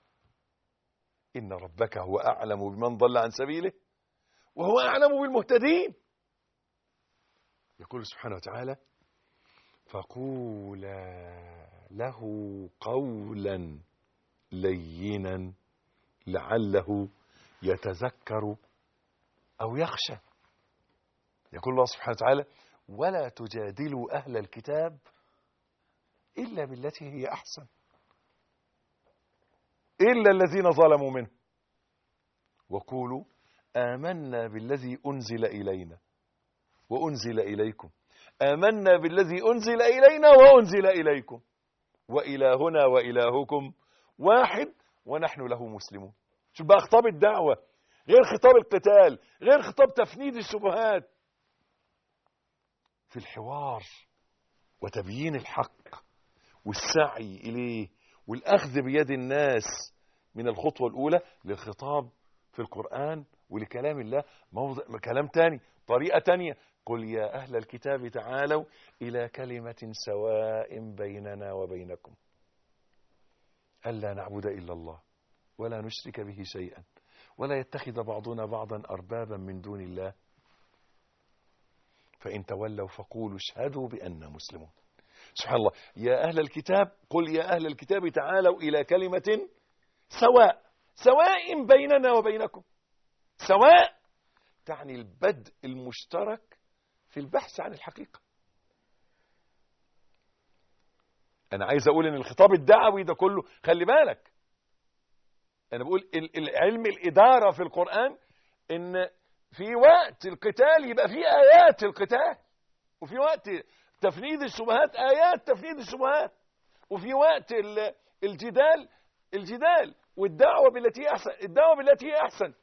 إن ربك هو أعلم بمن ضل عن سبيله وهو أعلم بالمهتدين. يقول سبحانه وتعالى: فقولا له قولا لينا لعله يتذكر أو يخشى. يقول الله سبحانه وتعالى: ولا تجادلوا أهل الكتاب إلا بالتي هي أحسن إلا الذين ظلموا منه وقولوا آمنا بالذي أنزل إلينا وأنزل إليكم آمنا بالذي أنزل إلينا وأنزل إليكم وإلهنا وإلهكم واحد ونحن له مسلمون. شوف بقى خطاب الدعوة غير خطاب القتال، غير خطاب تفنيد الشبهات. في الحوار وتبيين الحق والسعي إليه والأخذ بيد الناس من الخطوة الأولى للخطاب في القرآن ولكلام الله موضع كلام تاني، طريقة تانية. قل يا أهل الكتاب تعالوا إلى كلمة سواء بيننا وبينكم ألا نعبد إلا الله ولا نشرك به شيئا ولا يتخذ بعضنا بعضا أربابا من دون الله فإن تولوا فقولوا اشهدوا بأننا مسلمون. سبحان الله. يا أهل الكتاب، قل يا أهل الكتاب تعالوا إلى كلمة سواء بيننا وبينكم. سواء تعني البدء المشترك في البحث عن الحقيقة. أنا عايز أقول إن الخطاب الدعوي ده كله، خلي بالك، أنا بقول العلم الإدارة في القرآن إن في وقت القتال يبقى في آيات القتال، وفي وقت تفنيد الشبهات آيات تفنيد الشبهات، وفي وقت الجدال والدعوة بالتي هي أحسن، الدعوة بالتي هي أحسن.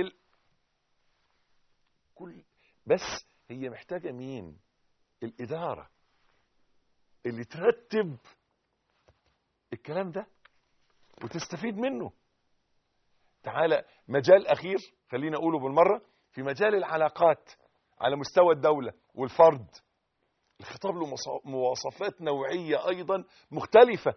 كل بس هي محتاجة مين؟ الإدارة اللي ترتب الكلام ده وتستفيد منه. تعالى مجال أخير خلينا أقوله بالمرة، في مجال العلاقات على مستوى الدولة والفرد. الخطاب له مواصفات نوعية أيضا مختلفة،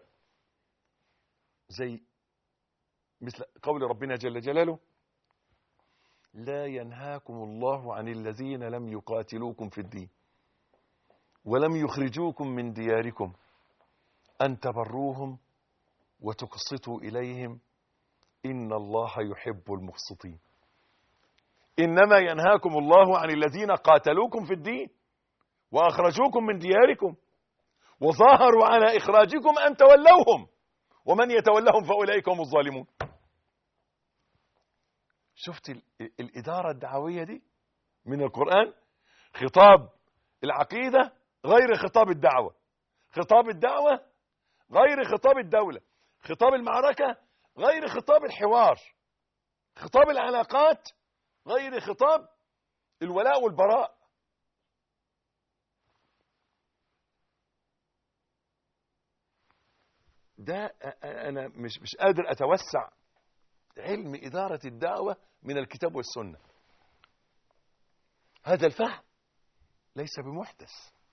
زي مثل قول ربنا جل جلاله: لا ينهاكم الله عن الذين لم يقاتلوكم في الدين ولم يخرجوكم من دياركم أن تبروهم وتقسطوا إليهم إن الله يحب المقسطين. إنما ينهاكم الله عن الذين قاتلوكم في الدين وأخرجوكم من دياركم وظاهروا على إخراجكم أن تولوهم ومن يتولهم فأولئك هم الظالمون. شفت الإدارة الدعوية دي من القرآن؟ خطاب العقيدة غير خطاب الدعوة، خطاب الدعوة غير خطاب الدولة، خطاب المعركة غير خطاب الحوار، خطاب العلاقات غير خطاب الولاء والبراء. ده أنا مش قادر أتوسع علم إدارة الدعوة من الكتاب والسنة. هذا الفهم ليس بمحدث.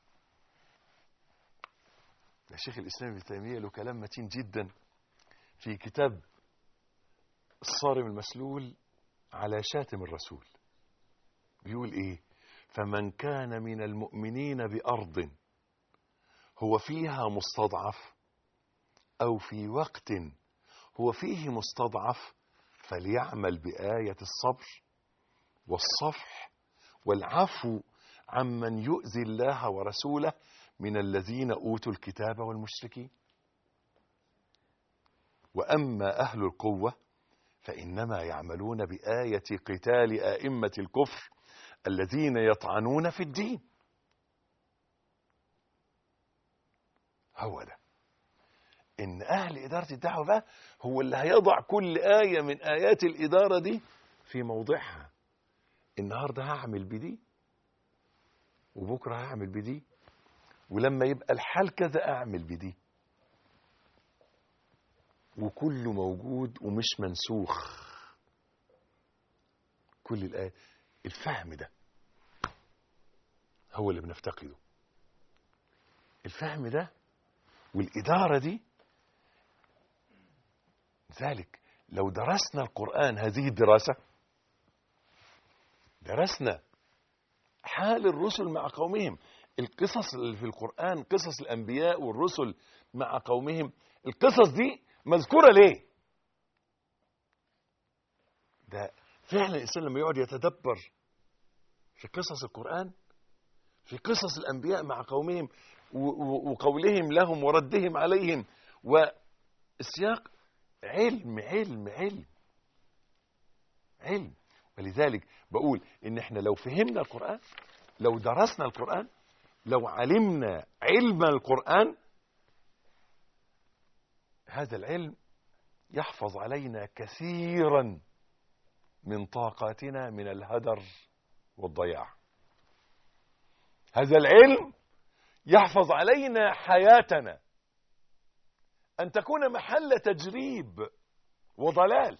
الشيخ الإسلام ابن تيمية له كلام متين جدا في كتاب الصارم المسلول على شاتم الرسول. بيقول إيه؟ فمن كان من المؤمنين بأرض هو فيها مستضعف أو في وقت هو فيه مستضعف فليعمل بآية الصبر والصفح والعفو عمن يؤذي الله ورسوله من الذين أوتوا الكتاب والمشركين. وأما أهل القوة فإنما يعملون بآية قتال آئمة الكفر الذين يطعنون في الدين. هو ده إن أهل إدارة الدعوة بقى هو اللي هيضع كل آية من آيات الإدارة دي في موضعها. النهاردة هعمل بدي وبكرة هعمل بدي ولما يبقى الحال كذا أعمل بدي، وكله موجود ومش منسوخ. كل الآية الفهم ده هو اللي بنفتقده. الفهم ده والإدارة دي. ذلك لو درسنا القرآن هذه الدراسة، درسنا حال الرسل مع قومهم، القصص اللي في القرآن قصص الأنبياء والرسل مع قومهم، القصص دي مذكورة ليه؟ ده فعلا الإنسان لما يقعد يتدبر في قصص القرآن، في قصص الأنبياء مع قومهم وقولهم لهم وردهم عليهم، والسياق علم علم علم علم. ولذلك بقول إن احنا لو فهمنا القرآن، لو درسنا القرآن، لو علمنا علم القرآن، هذا العلم يحفظ علينا كثيرا من طاقاتنا من الهدر والضياع. هذا العلم يحفظ علينا حياتنا أن تكون محل تجريب وضلال.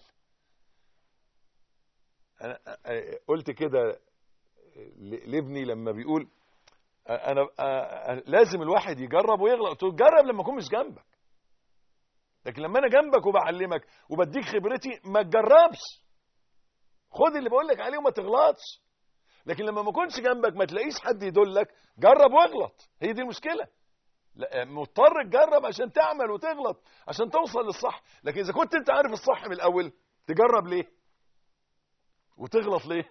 أنا قلت كده لابني لما بيقول أنا لازم الواحد يجرب ويغلط. تجرب لما أكون مش جنبك، لكن لما أنا جنبك وبعلمك وبديك خبرتي ما تجربش. خد اللي بقولك عليه وما تغلطش. لكن لما ما كنتش جنبك ما تلاقيش حد يدلك، جرب واغلط. هي دي المشكلة. مضطر تجرب عشان تعمل وتغلط عشان توصل للصح. لكن إذا كنت أنت عارف الصح من الأول تجرب ليه وتغلط ليه؟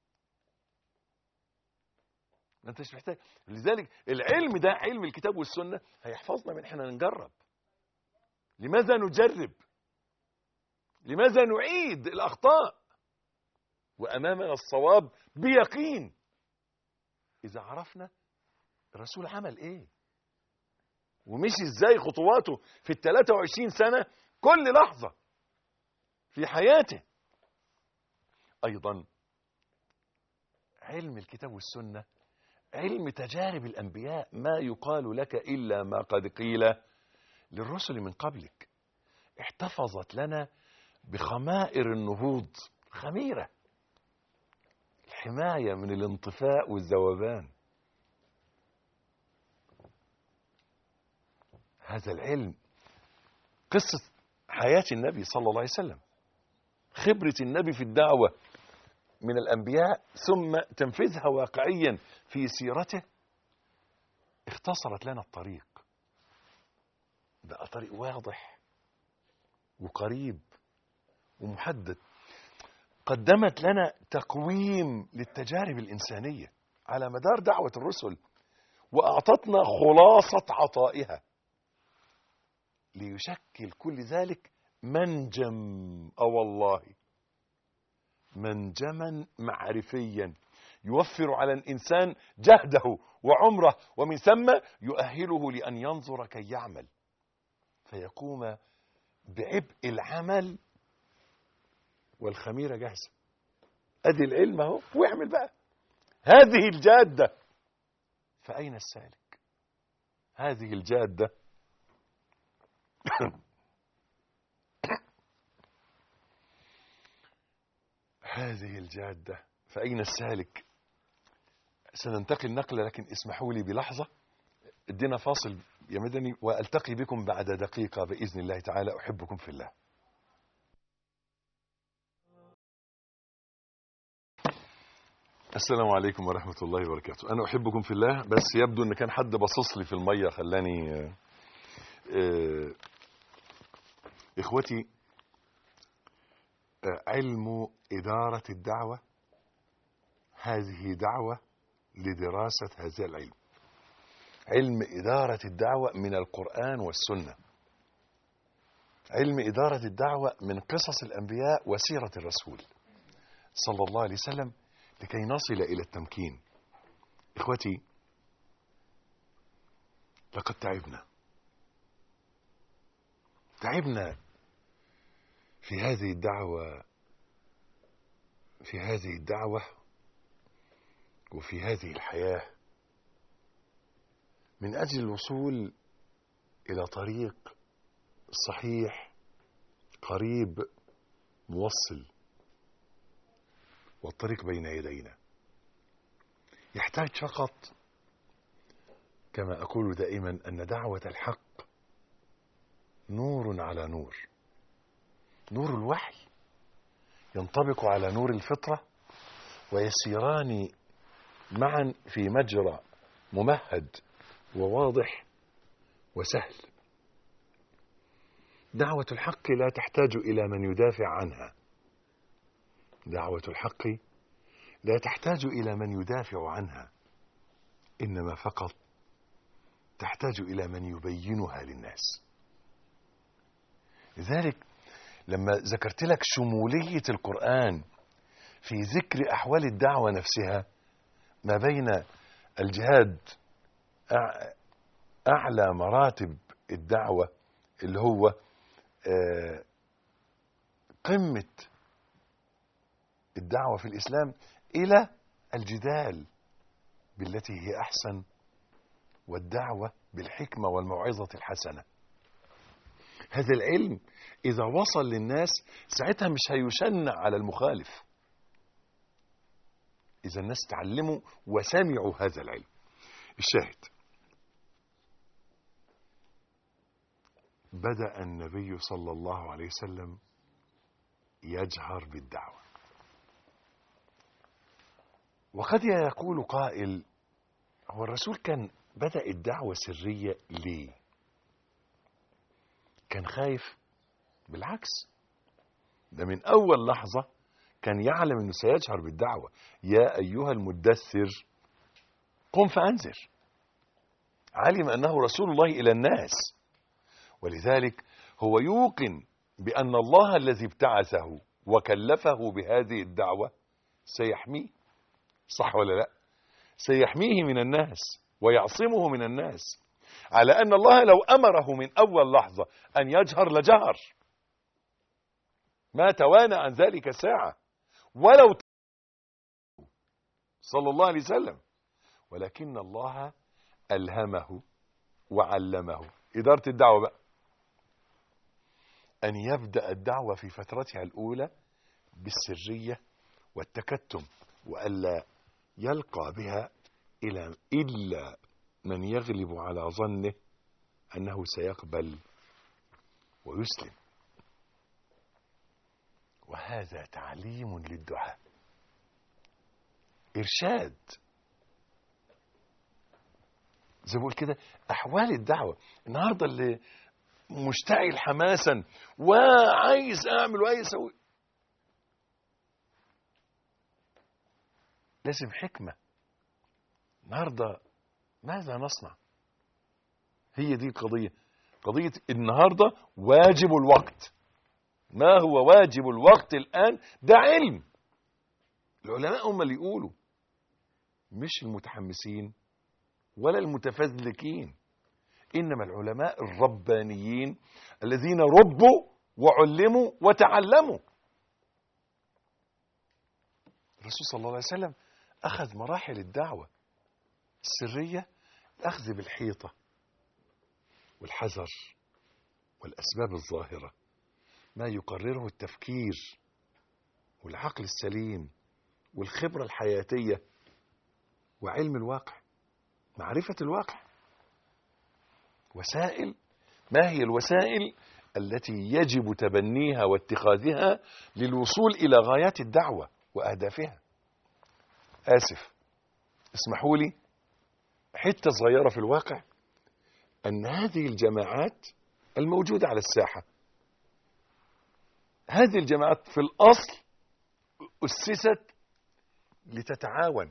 ما أنتش محتاج. لذلك العلم ده، علم الكتاب والسنة، هيحفظنا من إحنا نجرب. لماذا نجرب؟ لماذا نعيد الأخطاء وأمامنا الصواب بيقين؟ إذا عرفنا الرسول عمل إيه ومشي إزاي خطواته في 23 سنة كل لحظة في حياته. أيضا علم الكتاب والسنة علم تجارب الأنبياء. ما يقال لك إلا ما قد قيل للرسل من قبلك. احتفظت لنا بخمائر النهوض، خميرة الحماية من الانطفاء والذوبان. هذا العلم قصة حياة النبي صلى الله عليه وسلم، خبرة النبي في الدعوة من الأنبياء ثم تنفيذها واقعيا في سيرته اختصرت لنا الطريق، بقى طريق واضح وقريب ومحدد. قدمت لنا تقويم للتجارب الإنسانية على مدار دعوة الرسل، وأعطتنا خلاصة عطائها ليشكل كل ذلك منجم، والله منجما معرفيا يوفر على الإنسان جهده وعمره، ومن ثم يؤهله لأن ينظر كي يعمل فيقوم بعبء العمل والخميرة جاهزة. أدي العلم اهو، واعمل بقى. هذه الجادة، فأين السالك؟ هذه الجادة هذه الجادة فأين السالك؟ سننتقل نقلة، لكن اسمحوا لي بلحظة، ادينا فاصل يا مدني، وألتقي بكم بعد دقيقة بإذن الله تعالى. أحبكم في الله. السلام عليكم ورحمة الله وبركاته. أنا أحبكم في الله، بس يبدو أن كان حد بصص لي في المية خلاني إخوتي، علم إدارة الدعوة هذه دعوة لدراسة هذا العلم. علم إدارة الدعوة من القرآن والسنة، علم إدارة الدعوة من قصص الأنبياء وسيرة الرسول صلى الله عليه وسلم، لكي نصل إلى التمكين. إخوتي، لقد تعبنا في هذه الدعوة وفي هذه الحياة من أجل الوصول إلى طريق صحيح قريب موصل، والطريق بين يدينا. يحتاج فقط كما أقول دائما أن دعوة الحق نور على نور. نور الوحي ينطبق على نور الفطرة، ويسيران معا في مجرى ممهد وواضح وسهل. دعوة الحق لا تحتاج إلى من يدافع عنها، دعوة الحق لا تحتاج إلى من يدافع عنها، إنما فقط تحتاج إلى من يبينها للناس. لذلك لما ذكرت لك شمولية القرآن في ذكر أحوال الدعوة نفسها، ما بين الجهاد أعلى مراتب الدعوة اللي هو قمة الدعوة في الإسلام، إلى الجدال بالتي هي أحسن، والدعوة بالحكمة والموعظة الحسنة. هذا العلم إذا وصل للناس ساعتها مش هيشنع على المخالف، إذا الناس تعلموا وسمعوا هذا العلم. الشاهد، بدأ النبي صلى الله عليه وسلم يجهر بالدعوة. وقد يقول قائل، هو الرسول كان بدأ الدعوة سرية ليه؟ كان خايف؟ بالعكس، ده من أول لحظة كان يعلم أنه سيجهر بالدعوة. يا أيها المدثر قم فأنذر. علم أنه رسول الله إلى الناس، ولذلك هو يوقن بأن الله الذي ابتعثه وكلفه بهذه الدعوة سيحميه. صح ولا لا؟ سيحميه من الناس ويعصمه من الناس، على أن الله لو أمره من أول لحظة أن يجهر لجهر، ما توانى عن ذلك ساعة ولو صلى الله عليه وسلم، ولكن الله ألهمه وعلمه إدارة الدعوة بقى، أن يبدأ الدعوة في فترتها الأولى بالسرية والتكتم، وألا يلقى بها إلا من يغلب على ظنه أنه سيقبل ويسلم. وهذا تعليم للدعاء. إرشاد. زي ما بقول كده أحوال الدعوة النهاردة اللي مشتعل حماسا وعايز أعمل وعايز أسوي، لازم حكمة. النهاردة ماذا نصنع؟ هي دي القضية. قضية النهاردة واجب الوقت. ما هو واجب الوقت الآن؟ ده علم. العلماء هم اللي يقولوا، مش المتحمسين ولا المتفزلكين، إنما العلماء الربانيين الذين ربوا وعلموا وتعلموا. الرسول صلى الله عليه وسلم أخذ مراحل الدعوة السرية، الأخذ بالحيطة والحذر والأسباب الظاهرة، ما يقرره التفكير والعقل السليم والخبرة الحياتية وعلم الواقع، معرفة الواقع. وسائل، ما هي الوسائل التي يجب تبنيها واتخاذها للوصول إلى غايات الدعوة وأهدافها؟ آسف، اسمحوا لي حتة صغيرة في الواقع، أن هذه الجماعات الموجودة على الساحة، هذه الجماعات في الأصل أسست لتتعاون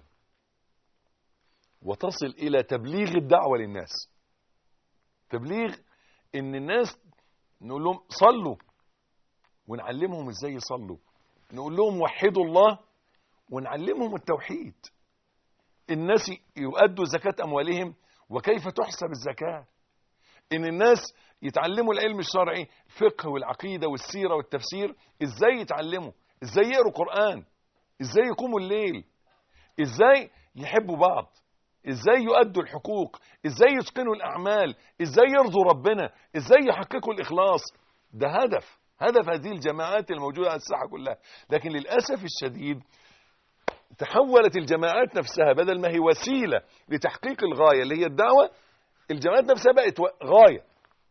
وتصل إلى تبليغ الدعوة للناس. تبليغ إن الناس نقول لهم صلوا ونعلمهم إزاي يصلوا، نقول لهم وحدوا الله ونعلمهم التوحيد، الناس يؤدوا زكاة أموالهم وكيف تحسب الزكاة، إن الناس يتعلموا العلم الشرعي، الفقه والعقيدة والسيرة والتفسير، إزاي يتعلموا، إزاي يقروا قرآن، إزاي يقوموا الليل، إزاي يحبوا بعض، إزاي يؤدوا الحقوق، إزاي يتقنوا الأعمال، إزاي يرضوا ربنا، إزاي يحققوا الإخلاص. ده هدف هذه الجماعات الموجودة على الساحة كلها. لكن للأسف الشديد تحولت الجماعات نفسها بدل ما هي وسيلة لتحقيق الغاية اللي هي الدعوة، الجماعات نفسها بقت غاية،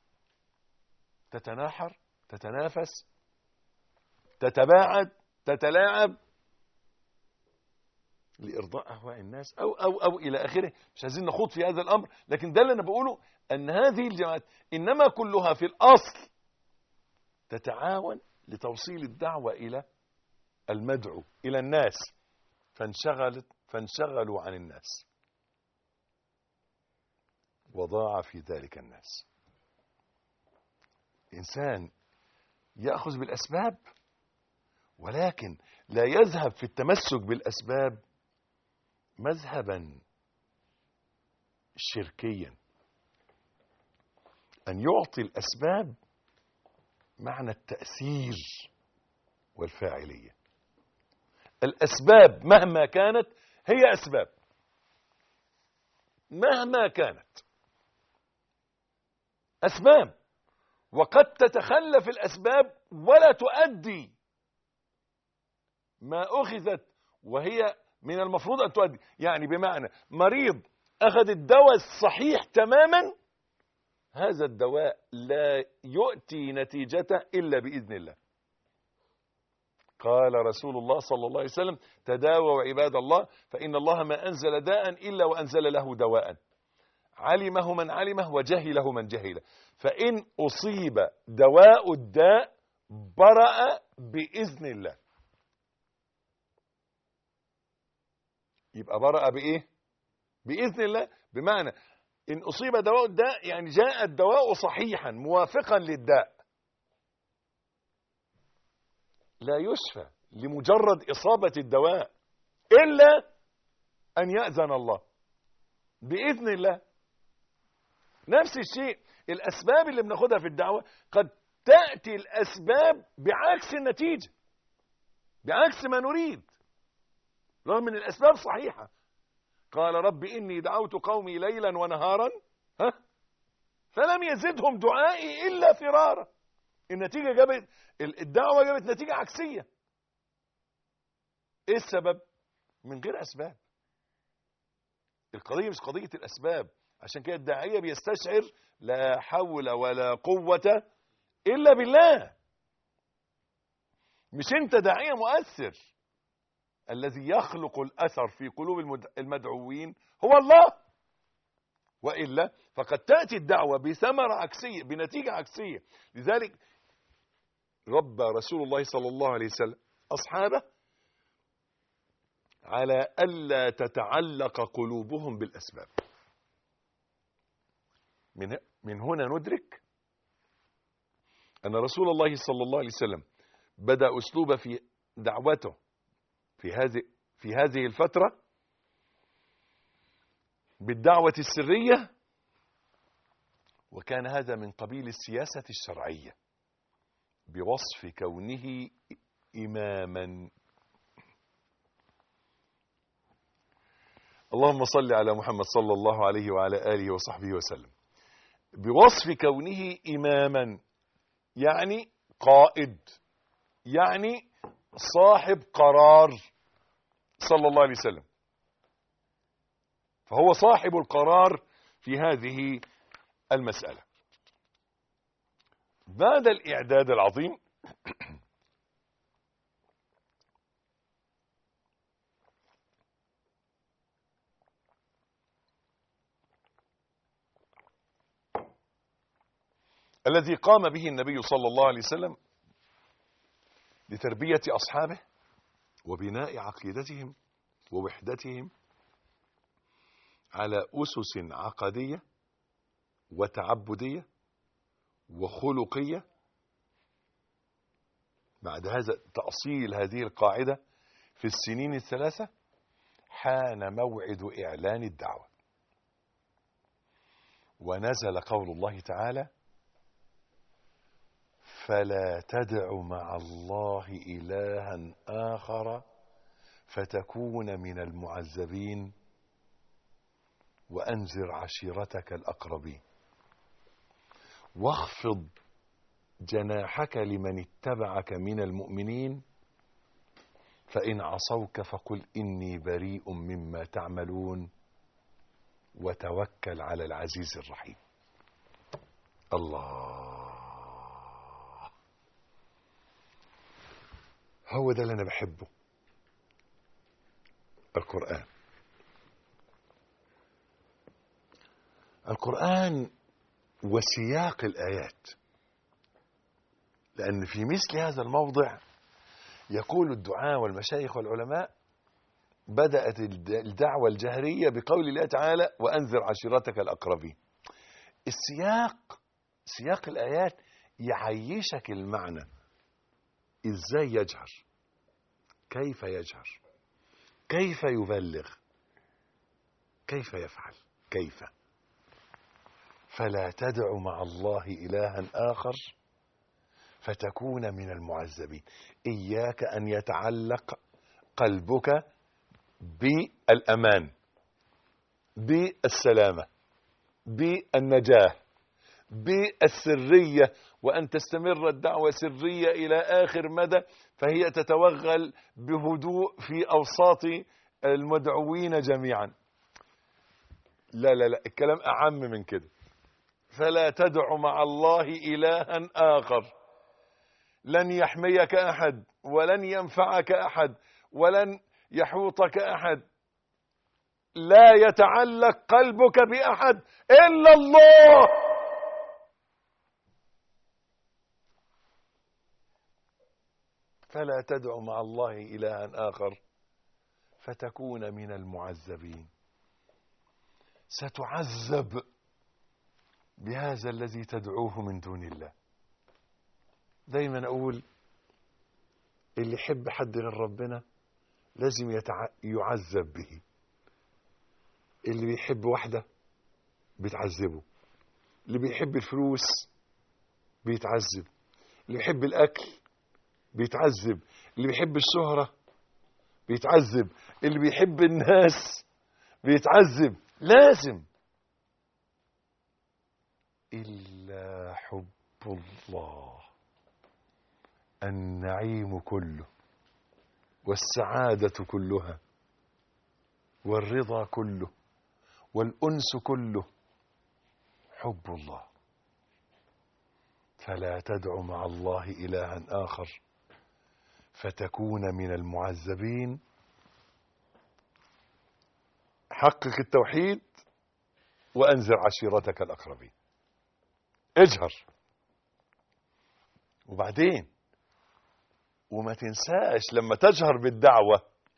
تتناحر، تتنافس، تتباعد، تتلاعب لإرضاء أهواء الناس أو إلى آخره. مش عايزين نخوض في هذا الأمر، لكن ده اللي أنا بقوله، أن هذه الجماعات إنما كلها في الأصل تتعاون لتوصيل الدعوة إلى المدعو، إلى الناس، فانشغلوا عن الناس وضاع في ذلك الناس. إنسان يأخذ بالأسباب ولكن لا يذهب في التمسك بالأسباب مذهبا شركيا، أن يعطي الأسباب معنى التأثير والفاعلية. الأسباب مهما كانت هي أسباب، مهما كانت أسباب، وقد تتخلف الأسباب ولا تؤدي ما أخذت وهي من المفروض أن تؤدي. يعني بمعنى مريض أخذ الدواء الصحيح تماما، هذا الدواء لا يؤتي نتيجته إلا بإذن الله. قال رسول الله صلى الله عليه وسلم: تداووا عباد الله فإن الله ما أنزل داء إلا وأنزل له دواء، علمه من علمه وجهله من جهله، فإن أصيب دواء الداء برأ بإذن الله. يبقى برأ بإيه؟ بإذن الله. بمعنى إن أصيب دواء الداء يعني جاء الدواء صحيحا موافقا للداء، لا يشفى لمجرد إصابة الدواء إلا أن يأذن الله بإذن الله. نفس الشيء الأسباب اللي بناخدها في الدعوة، قد تأتي الأسباب بعكس النتيجة، بعكس ما نريد، رغم من الأسباب صحيحة. قال: رب إني دعوت قومي ليلا ونهارا فلم يزدهم دعائي إلا فرارا. النتيجة جابت، الدعوة جابت نتيجة عكسية. إيه السبب؟ من غير أسباب. القضية مش قضية الأسباب. عشان كده الداعية بيستشعر لا حول ولا قوة إلا بالله. مش أنت داعية مؤثر، الذي يخلق الأثر في قلوب المدعوين هو الله، وإلا فقد تأتي الدعوة بثمرة عكسية، بنتيجة عكسية. لذلك ربى رسول الله صلى الله عليه وسلم أصحابه على ألا تتعلق قلوبهم بالأسباب. من هنا ندرك أن رسول الله صلى الله عليه وسلم بدأ أسلوب في دعوته في هذه الفترة بالدعوة السرية، وكان هذا من قبيل السياسة الشرعية بوصف كونه إماما. اللهم صل على محمد صلى الله عليه وعلى آله وصحبه وسلم. بوصف كونه إماما يعني قائد، يعني صاحب قرار صلى الله عليه وسلم، فهو صاحب القرار في هذه المسألة. بعد الإعداد العظيم الذي قام به النبي صلى الله عليه وسلم لتربية أصحابه وبناء عقيدتهم ووحدتهم على أسس عقدية وتعبدية وخلقية، بعد هذا تأصيل هذه القاعدة في السنين الثلاثة حان موعد إعلان الدعوة، ونزل قول الله تعالى: فلا تدع مع الله إلها آخر فتكون من المعذبين وأنذر عشيرتك الأقربين واخفض جناحك لمن اتبعك من المؤمنين فإن عصوك فقل إني بريء مما تعملون وتوكل على العزيز الرحيم. الله، هو ده اللي أنا بحبه، القرآن. القرآن وسياق الآيات، لأن في مثل هذا الموضع يقول الدعاة والمشايخ والعلماء: بدأت الدعوة الجهرية بقول الله تعالى: وأنذر عشيرتك الأقربين. سياق الآيات يعيشك المعنى، إزاي يجهر، كيف يجهر، كيف يبلغ، كيف يفعل، كيف. فلا تدع مع الله إلها آخر فتكون من المعذبين. إياك أن يتعلق قلبك بالأمان، بالسلامة، بالنجاة، بالسرية، وأن تستمر الدعوة سرية إلى آخر مدى، فهي تتوغل بهدوء في أوساط المدعوين جميعا. لا لا لا، الكلام أعم من كده. فلا تدع مع الله إلها آخر، لن يحميك أحد ولن ينفعك أحد ولن يحوطك أحد، لا يتعلق قلبك بأحد إلا الله. فلا تدع مع الله إلها آخر فتكون من المعذبين. ستعذب بهذا الذي تدعوه من دون الله. دايما أقول: اللي يحب حد غير ربنا لازم يعذب به. اللي بيحب واحدة بيتعذبه، اللي بيحب الفلوس بيتعذب، اللي بيحب الأكل بيتعذب، اللي بيحب الشهرة بيتعذب، اللي بيحب الناس بيتعذب. لازم. إلا حب الله النعيم كله والسعادة كلها والرضا كله والأنس كله حب الله. فلا تدع مع الله إلها آخر فتكون من المعذبين حقق التوحيد وأنذر عشيرتك الأقربين. اجهر. وبعدين وما تنساش لما تجهر بالدعوة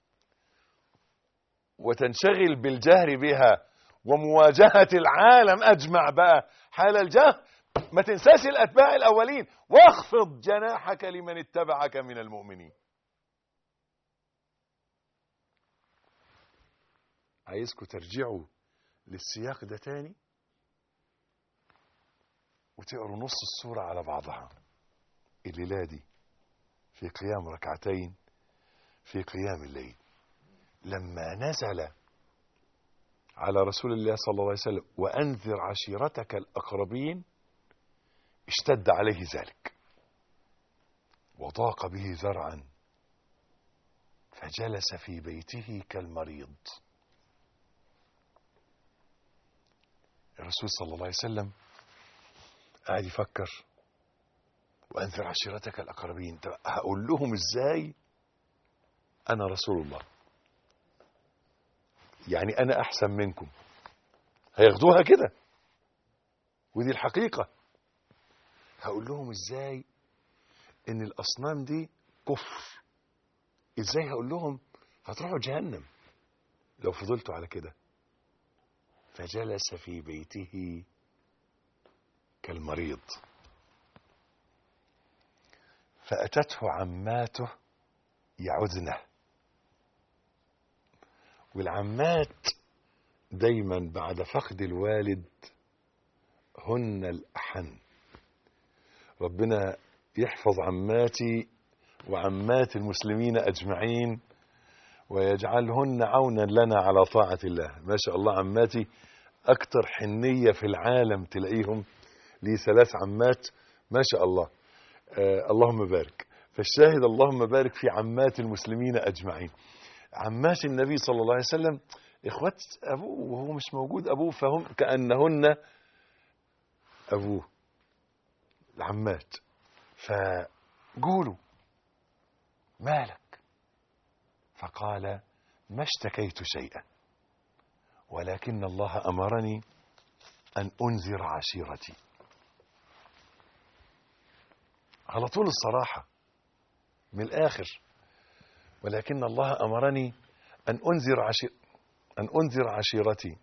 وتنشغل بالجهر بها ومواجهة العالم أجمع بقى حال الجهر، ما تنساش الأتباع الأولين، واخفض جناحك لمن اتبعك من المؤمنين. عايزكم ترجعوا للسياق ده تاني وتقروا نص السورة على بعضها الليلة دي في قيام ركعتين في قيام الليل، لما نزل على رسول الله صلى الله عليه وسلم وأنذر عشيرتك الأقربين اشتد عليه ذلك وضاق به ذرعا فجلس في بيته كالمريض. الرسول صلى الله عليه وسلم قاعد يفكر وأنذر عشيرتك الأقربين، هقول لهم ازاي أنا رسول الله، يعني أنا أحسن منكم، هياخدوها كده ودي الحقيقة. هقول لهم ازاي ان الأصنام دي كفر، ازاي هقول لهم هتروحوا جهنم لو فضلتوا على كده. فجلس في بيته كالمريض فأتته عماته يعذنه، والعمات دايما بعد فقد الوالد هن الأحن. ربنا يحفظ عماتي وعمات المسلمين أجمعين ويجعلهن عونا لنا على طاعة الله. ما شاء الله عماتي أكتر حنية في العالم تلاقيهم، لي 3 عمات ما شاء الله. اللهم بارك. فالشاهد اللهم بارك في عمات المسلمين أجمعين. عمات النبي صلى الله عليه وسلم إخوات أبوه وهو مش موجود أبوه، فهم كأنهن أبوه العمات. فقولوا مالك؟ فقال ما اشتكيت شيئا ولكن الله أمرني أن أنذر عشيرتي. على طول الصراحة من الآخر، ولكن الله أمرني أن أنذر عشيرتي.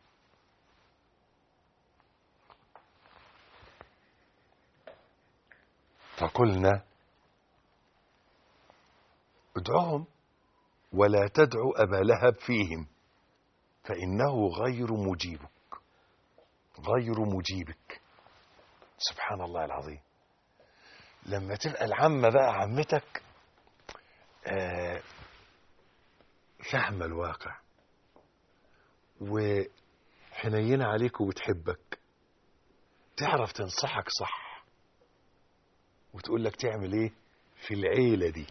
فقلنا ادعهم ولا تدعو أبا لهب فيهم فإنه غير مجيبك. سبحان الله العظيم. لما تبقى العمة بقى عمتك فاهمة الواقع وحنينة عليك وبتحبك، تعرف تنصحك صح وتقول لك تعمل ايه في العيلة دي.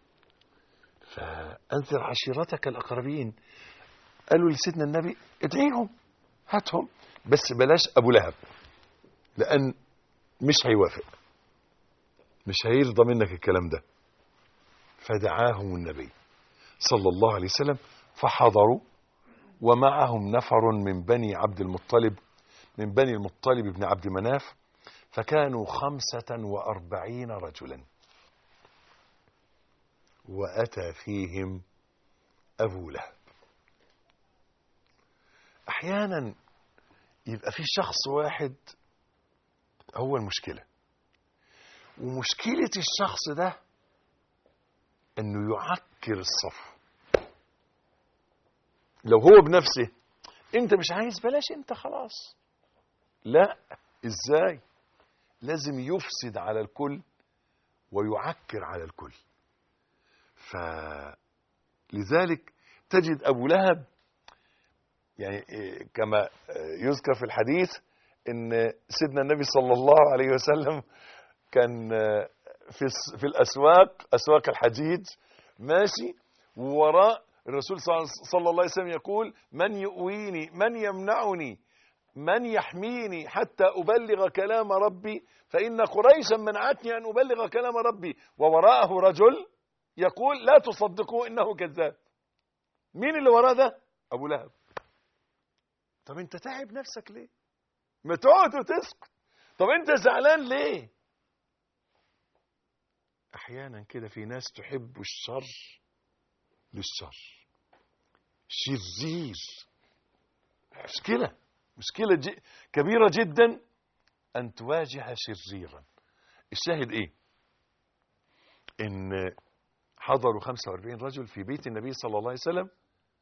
فأنذر عشيرتك الأقربين. قالوا لسيدنا النبي ادعيهم هاتهم، بس بلاش أبو لهب لأن مش هيوافق، مش هيرضى منك الكلام ده. فدعاهم النبي صلى الله عليه وسلم فحضروا ومعهم نفر من بني عبد المطلب، من بني المطلب بن عبد مناف، فكانوا 45 رجلا، وأتى فيهم أبو لهب. أحيانا يبقى في شخص واحد هو المشكلة، ومشكلة الشخص ده انه يعكر الصف. لو هو بنفسه انت مش عايز بلاش انت خلاص، لا، ازاي؟ لازم يفسد على الكل ويعكر على الكل. فلذلك تجد أبو لهب يعني كما يذكر في الحديث ان سيدنا النبي صلى الله عليه وسلم كان في الأسواق، أسواق الحجيج، ماشي ووراء الرسول صلى الله عليه وسلم يقول من يؤويني، من يمنعني، من يحميني حتى أبلغ كلام ربي، فإن قريشا منعتني أن أبلغ كلام ربي. ووراءه رجل يقول لا تصدقوا إنه كذاب. مين اللي وراه ده؟ أبو لهب. طب انت تعب نفسك ليه؟ ما تقعد وتسكت. طب انت زعلان ليه؟ احيانا كده في ناس تحب الشر للشر، شرير. مشكلة كبيرة جدا ان تواجه شريرا. الشاهد ايه؟ ان حضروا 45 رجل في بيت النبي صلى الله عليه وسلم،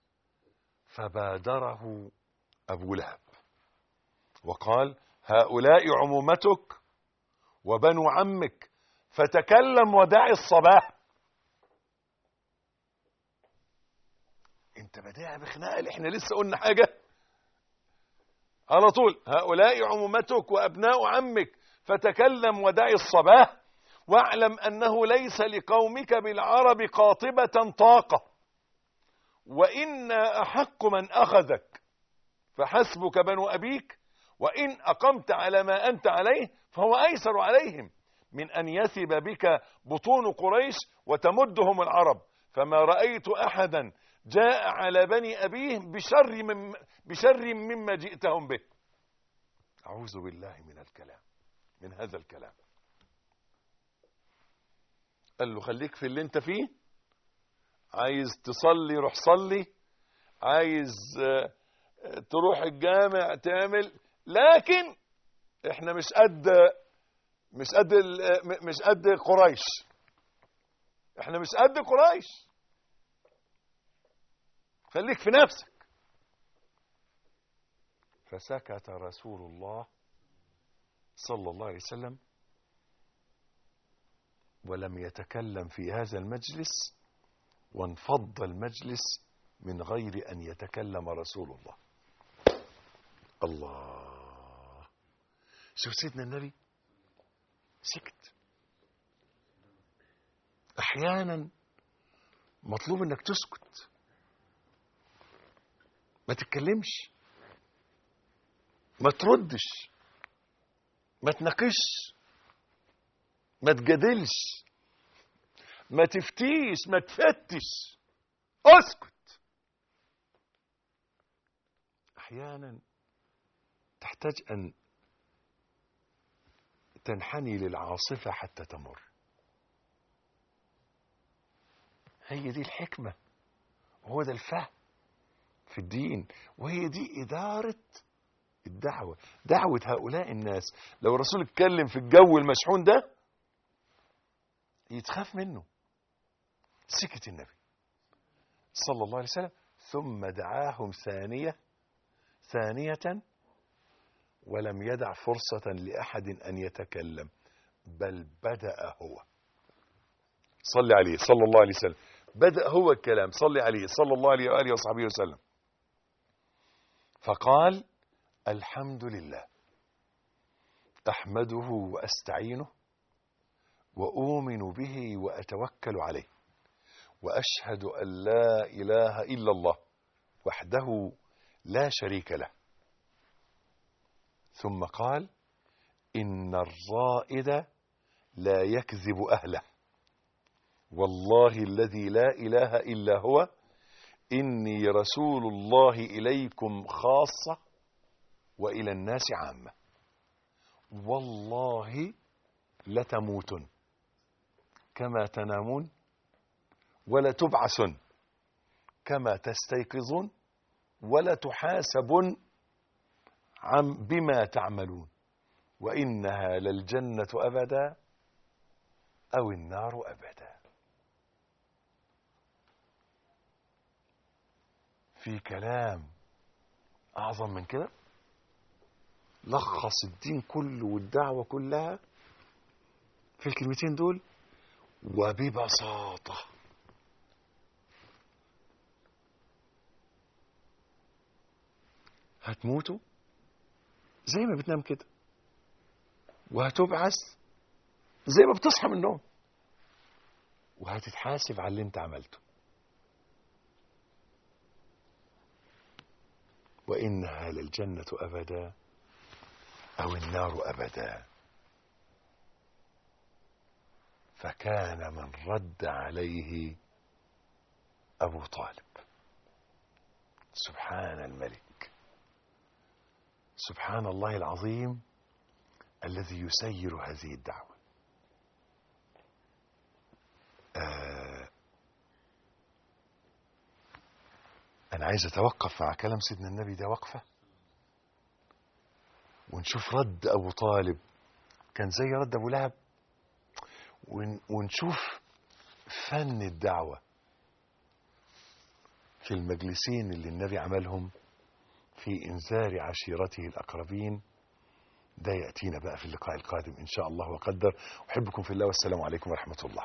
فبادره ابو لهب وقال: هؤلاء عمومتك وبنو عمك، فتكلم ودع الصباح. انت بداها بخناقه، احنا لسه قلنا حاجه على طول. هؤلاء عمومتك وابناء عمك، فتكلم ودع الصباح، واعلم انه ليس لقومك بالعرب قاطبة طاقة، وإنا أحق من أخذك، فحسبك بنو أبيك، وإن أقمت على ما أنت عليه فهو أيسر عليهم من أن يثب بك بطون قريش وتمدهم العرب، فما رأيت أحدا جاء على بني أبيه بشر مما جئتهم به. أعوذ بالله من هذا الكلام. قال له: خليك في اللي انت فيه، عايز تصلي روح صلي، عايز تروح الجامع تعمل، لكن احنا مش قد قريش، احنا مش قد قريش، خليك في نفسك. فسكت رسول الله صلى الله عليه وسلم ولم يتكلم في هذا المجلس، وانفض المجلس من غير أن يتكلم رسول الله. الله، شوف سيدنا النبي سكت. أحيانا مطلوب أنك تسكت، ما تتكلمش، ما تردش، ما تناقش، ما تجادلش، ما تفتيش، ما تفتش، اسكت. احيانا تحتاج ان تنحني للعاصفة حتى تمر. هي دي الحكمة، وهو ده الفهم في الدين، وهي دي إدارة الدعوة، دعوة هؤلاء الناس. لو الرسول اتكلم في الجو المشحون ده يتخاف منه. سكت النبي صلى الله عليه وسلم، ثم دعاهم ثانية ولم يدع فرصة لأحد أن يتكلم، بل بدأ هو. صلي عليه صلى الله عليه وسلم، بدأ هو الكلام. صلي عليه صلى الله عليه وآله وصحبه وسلم. فقال: الحمد لله، أحمده وأستعينه وأؤمن به وأتوكل عليه، وأشهد أن لا إله إلا الله وحده لا شريك له. ثم قال: إن الرائد لا يكذب أهله، والله الذي لا إله إلا هو، إني رسول الله إليكم خاصة وإلى الناس عامة، والله لتموتن كما تنامون ولتبعثن كما تستيقظون ولتحاسبن بما تعملون، وإنها للجنة أبدا أو النار أبدا. في كلام أعظم من كده؟ لخص الدين كله والدعوة كلها في الكلمتين دول وببساطة. هتموتوا زي ما بتنام كده، وهتبعث زي ما بتصحى من النوم، وهتتحاسب على اللي انت عملته، وإنها للجنة أبدا أو النار أبدا. فكان من رد عليه أبو طالب. سبحان الملك، سبحان الله العظيم الذي يسير هذه الدعوة. أنا عايز أتوقف مع كلام سيدنا النبي ده وقفة، ونشوف رد أبو طالب كان زي رد أبو لهب، ونشوف فن الدعوة في المجلسين اللي النبي عملهم في إنذار عشيرته الأقربين. ده يأتينا بقى في اللقاء القادم إن شاء الله وقدر. أحبكم في الله، والسلام عليكم ورحمة الله.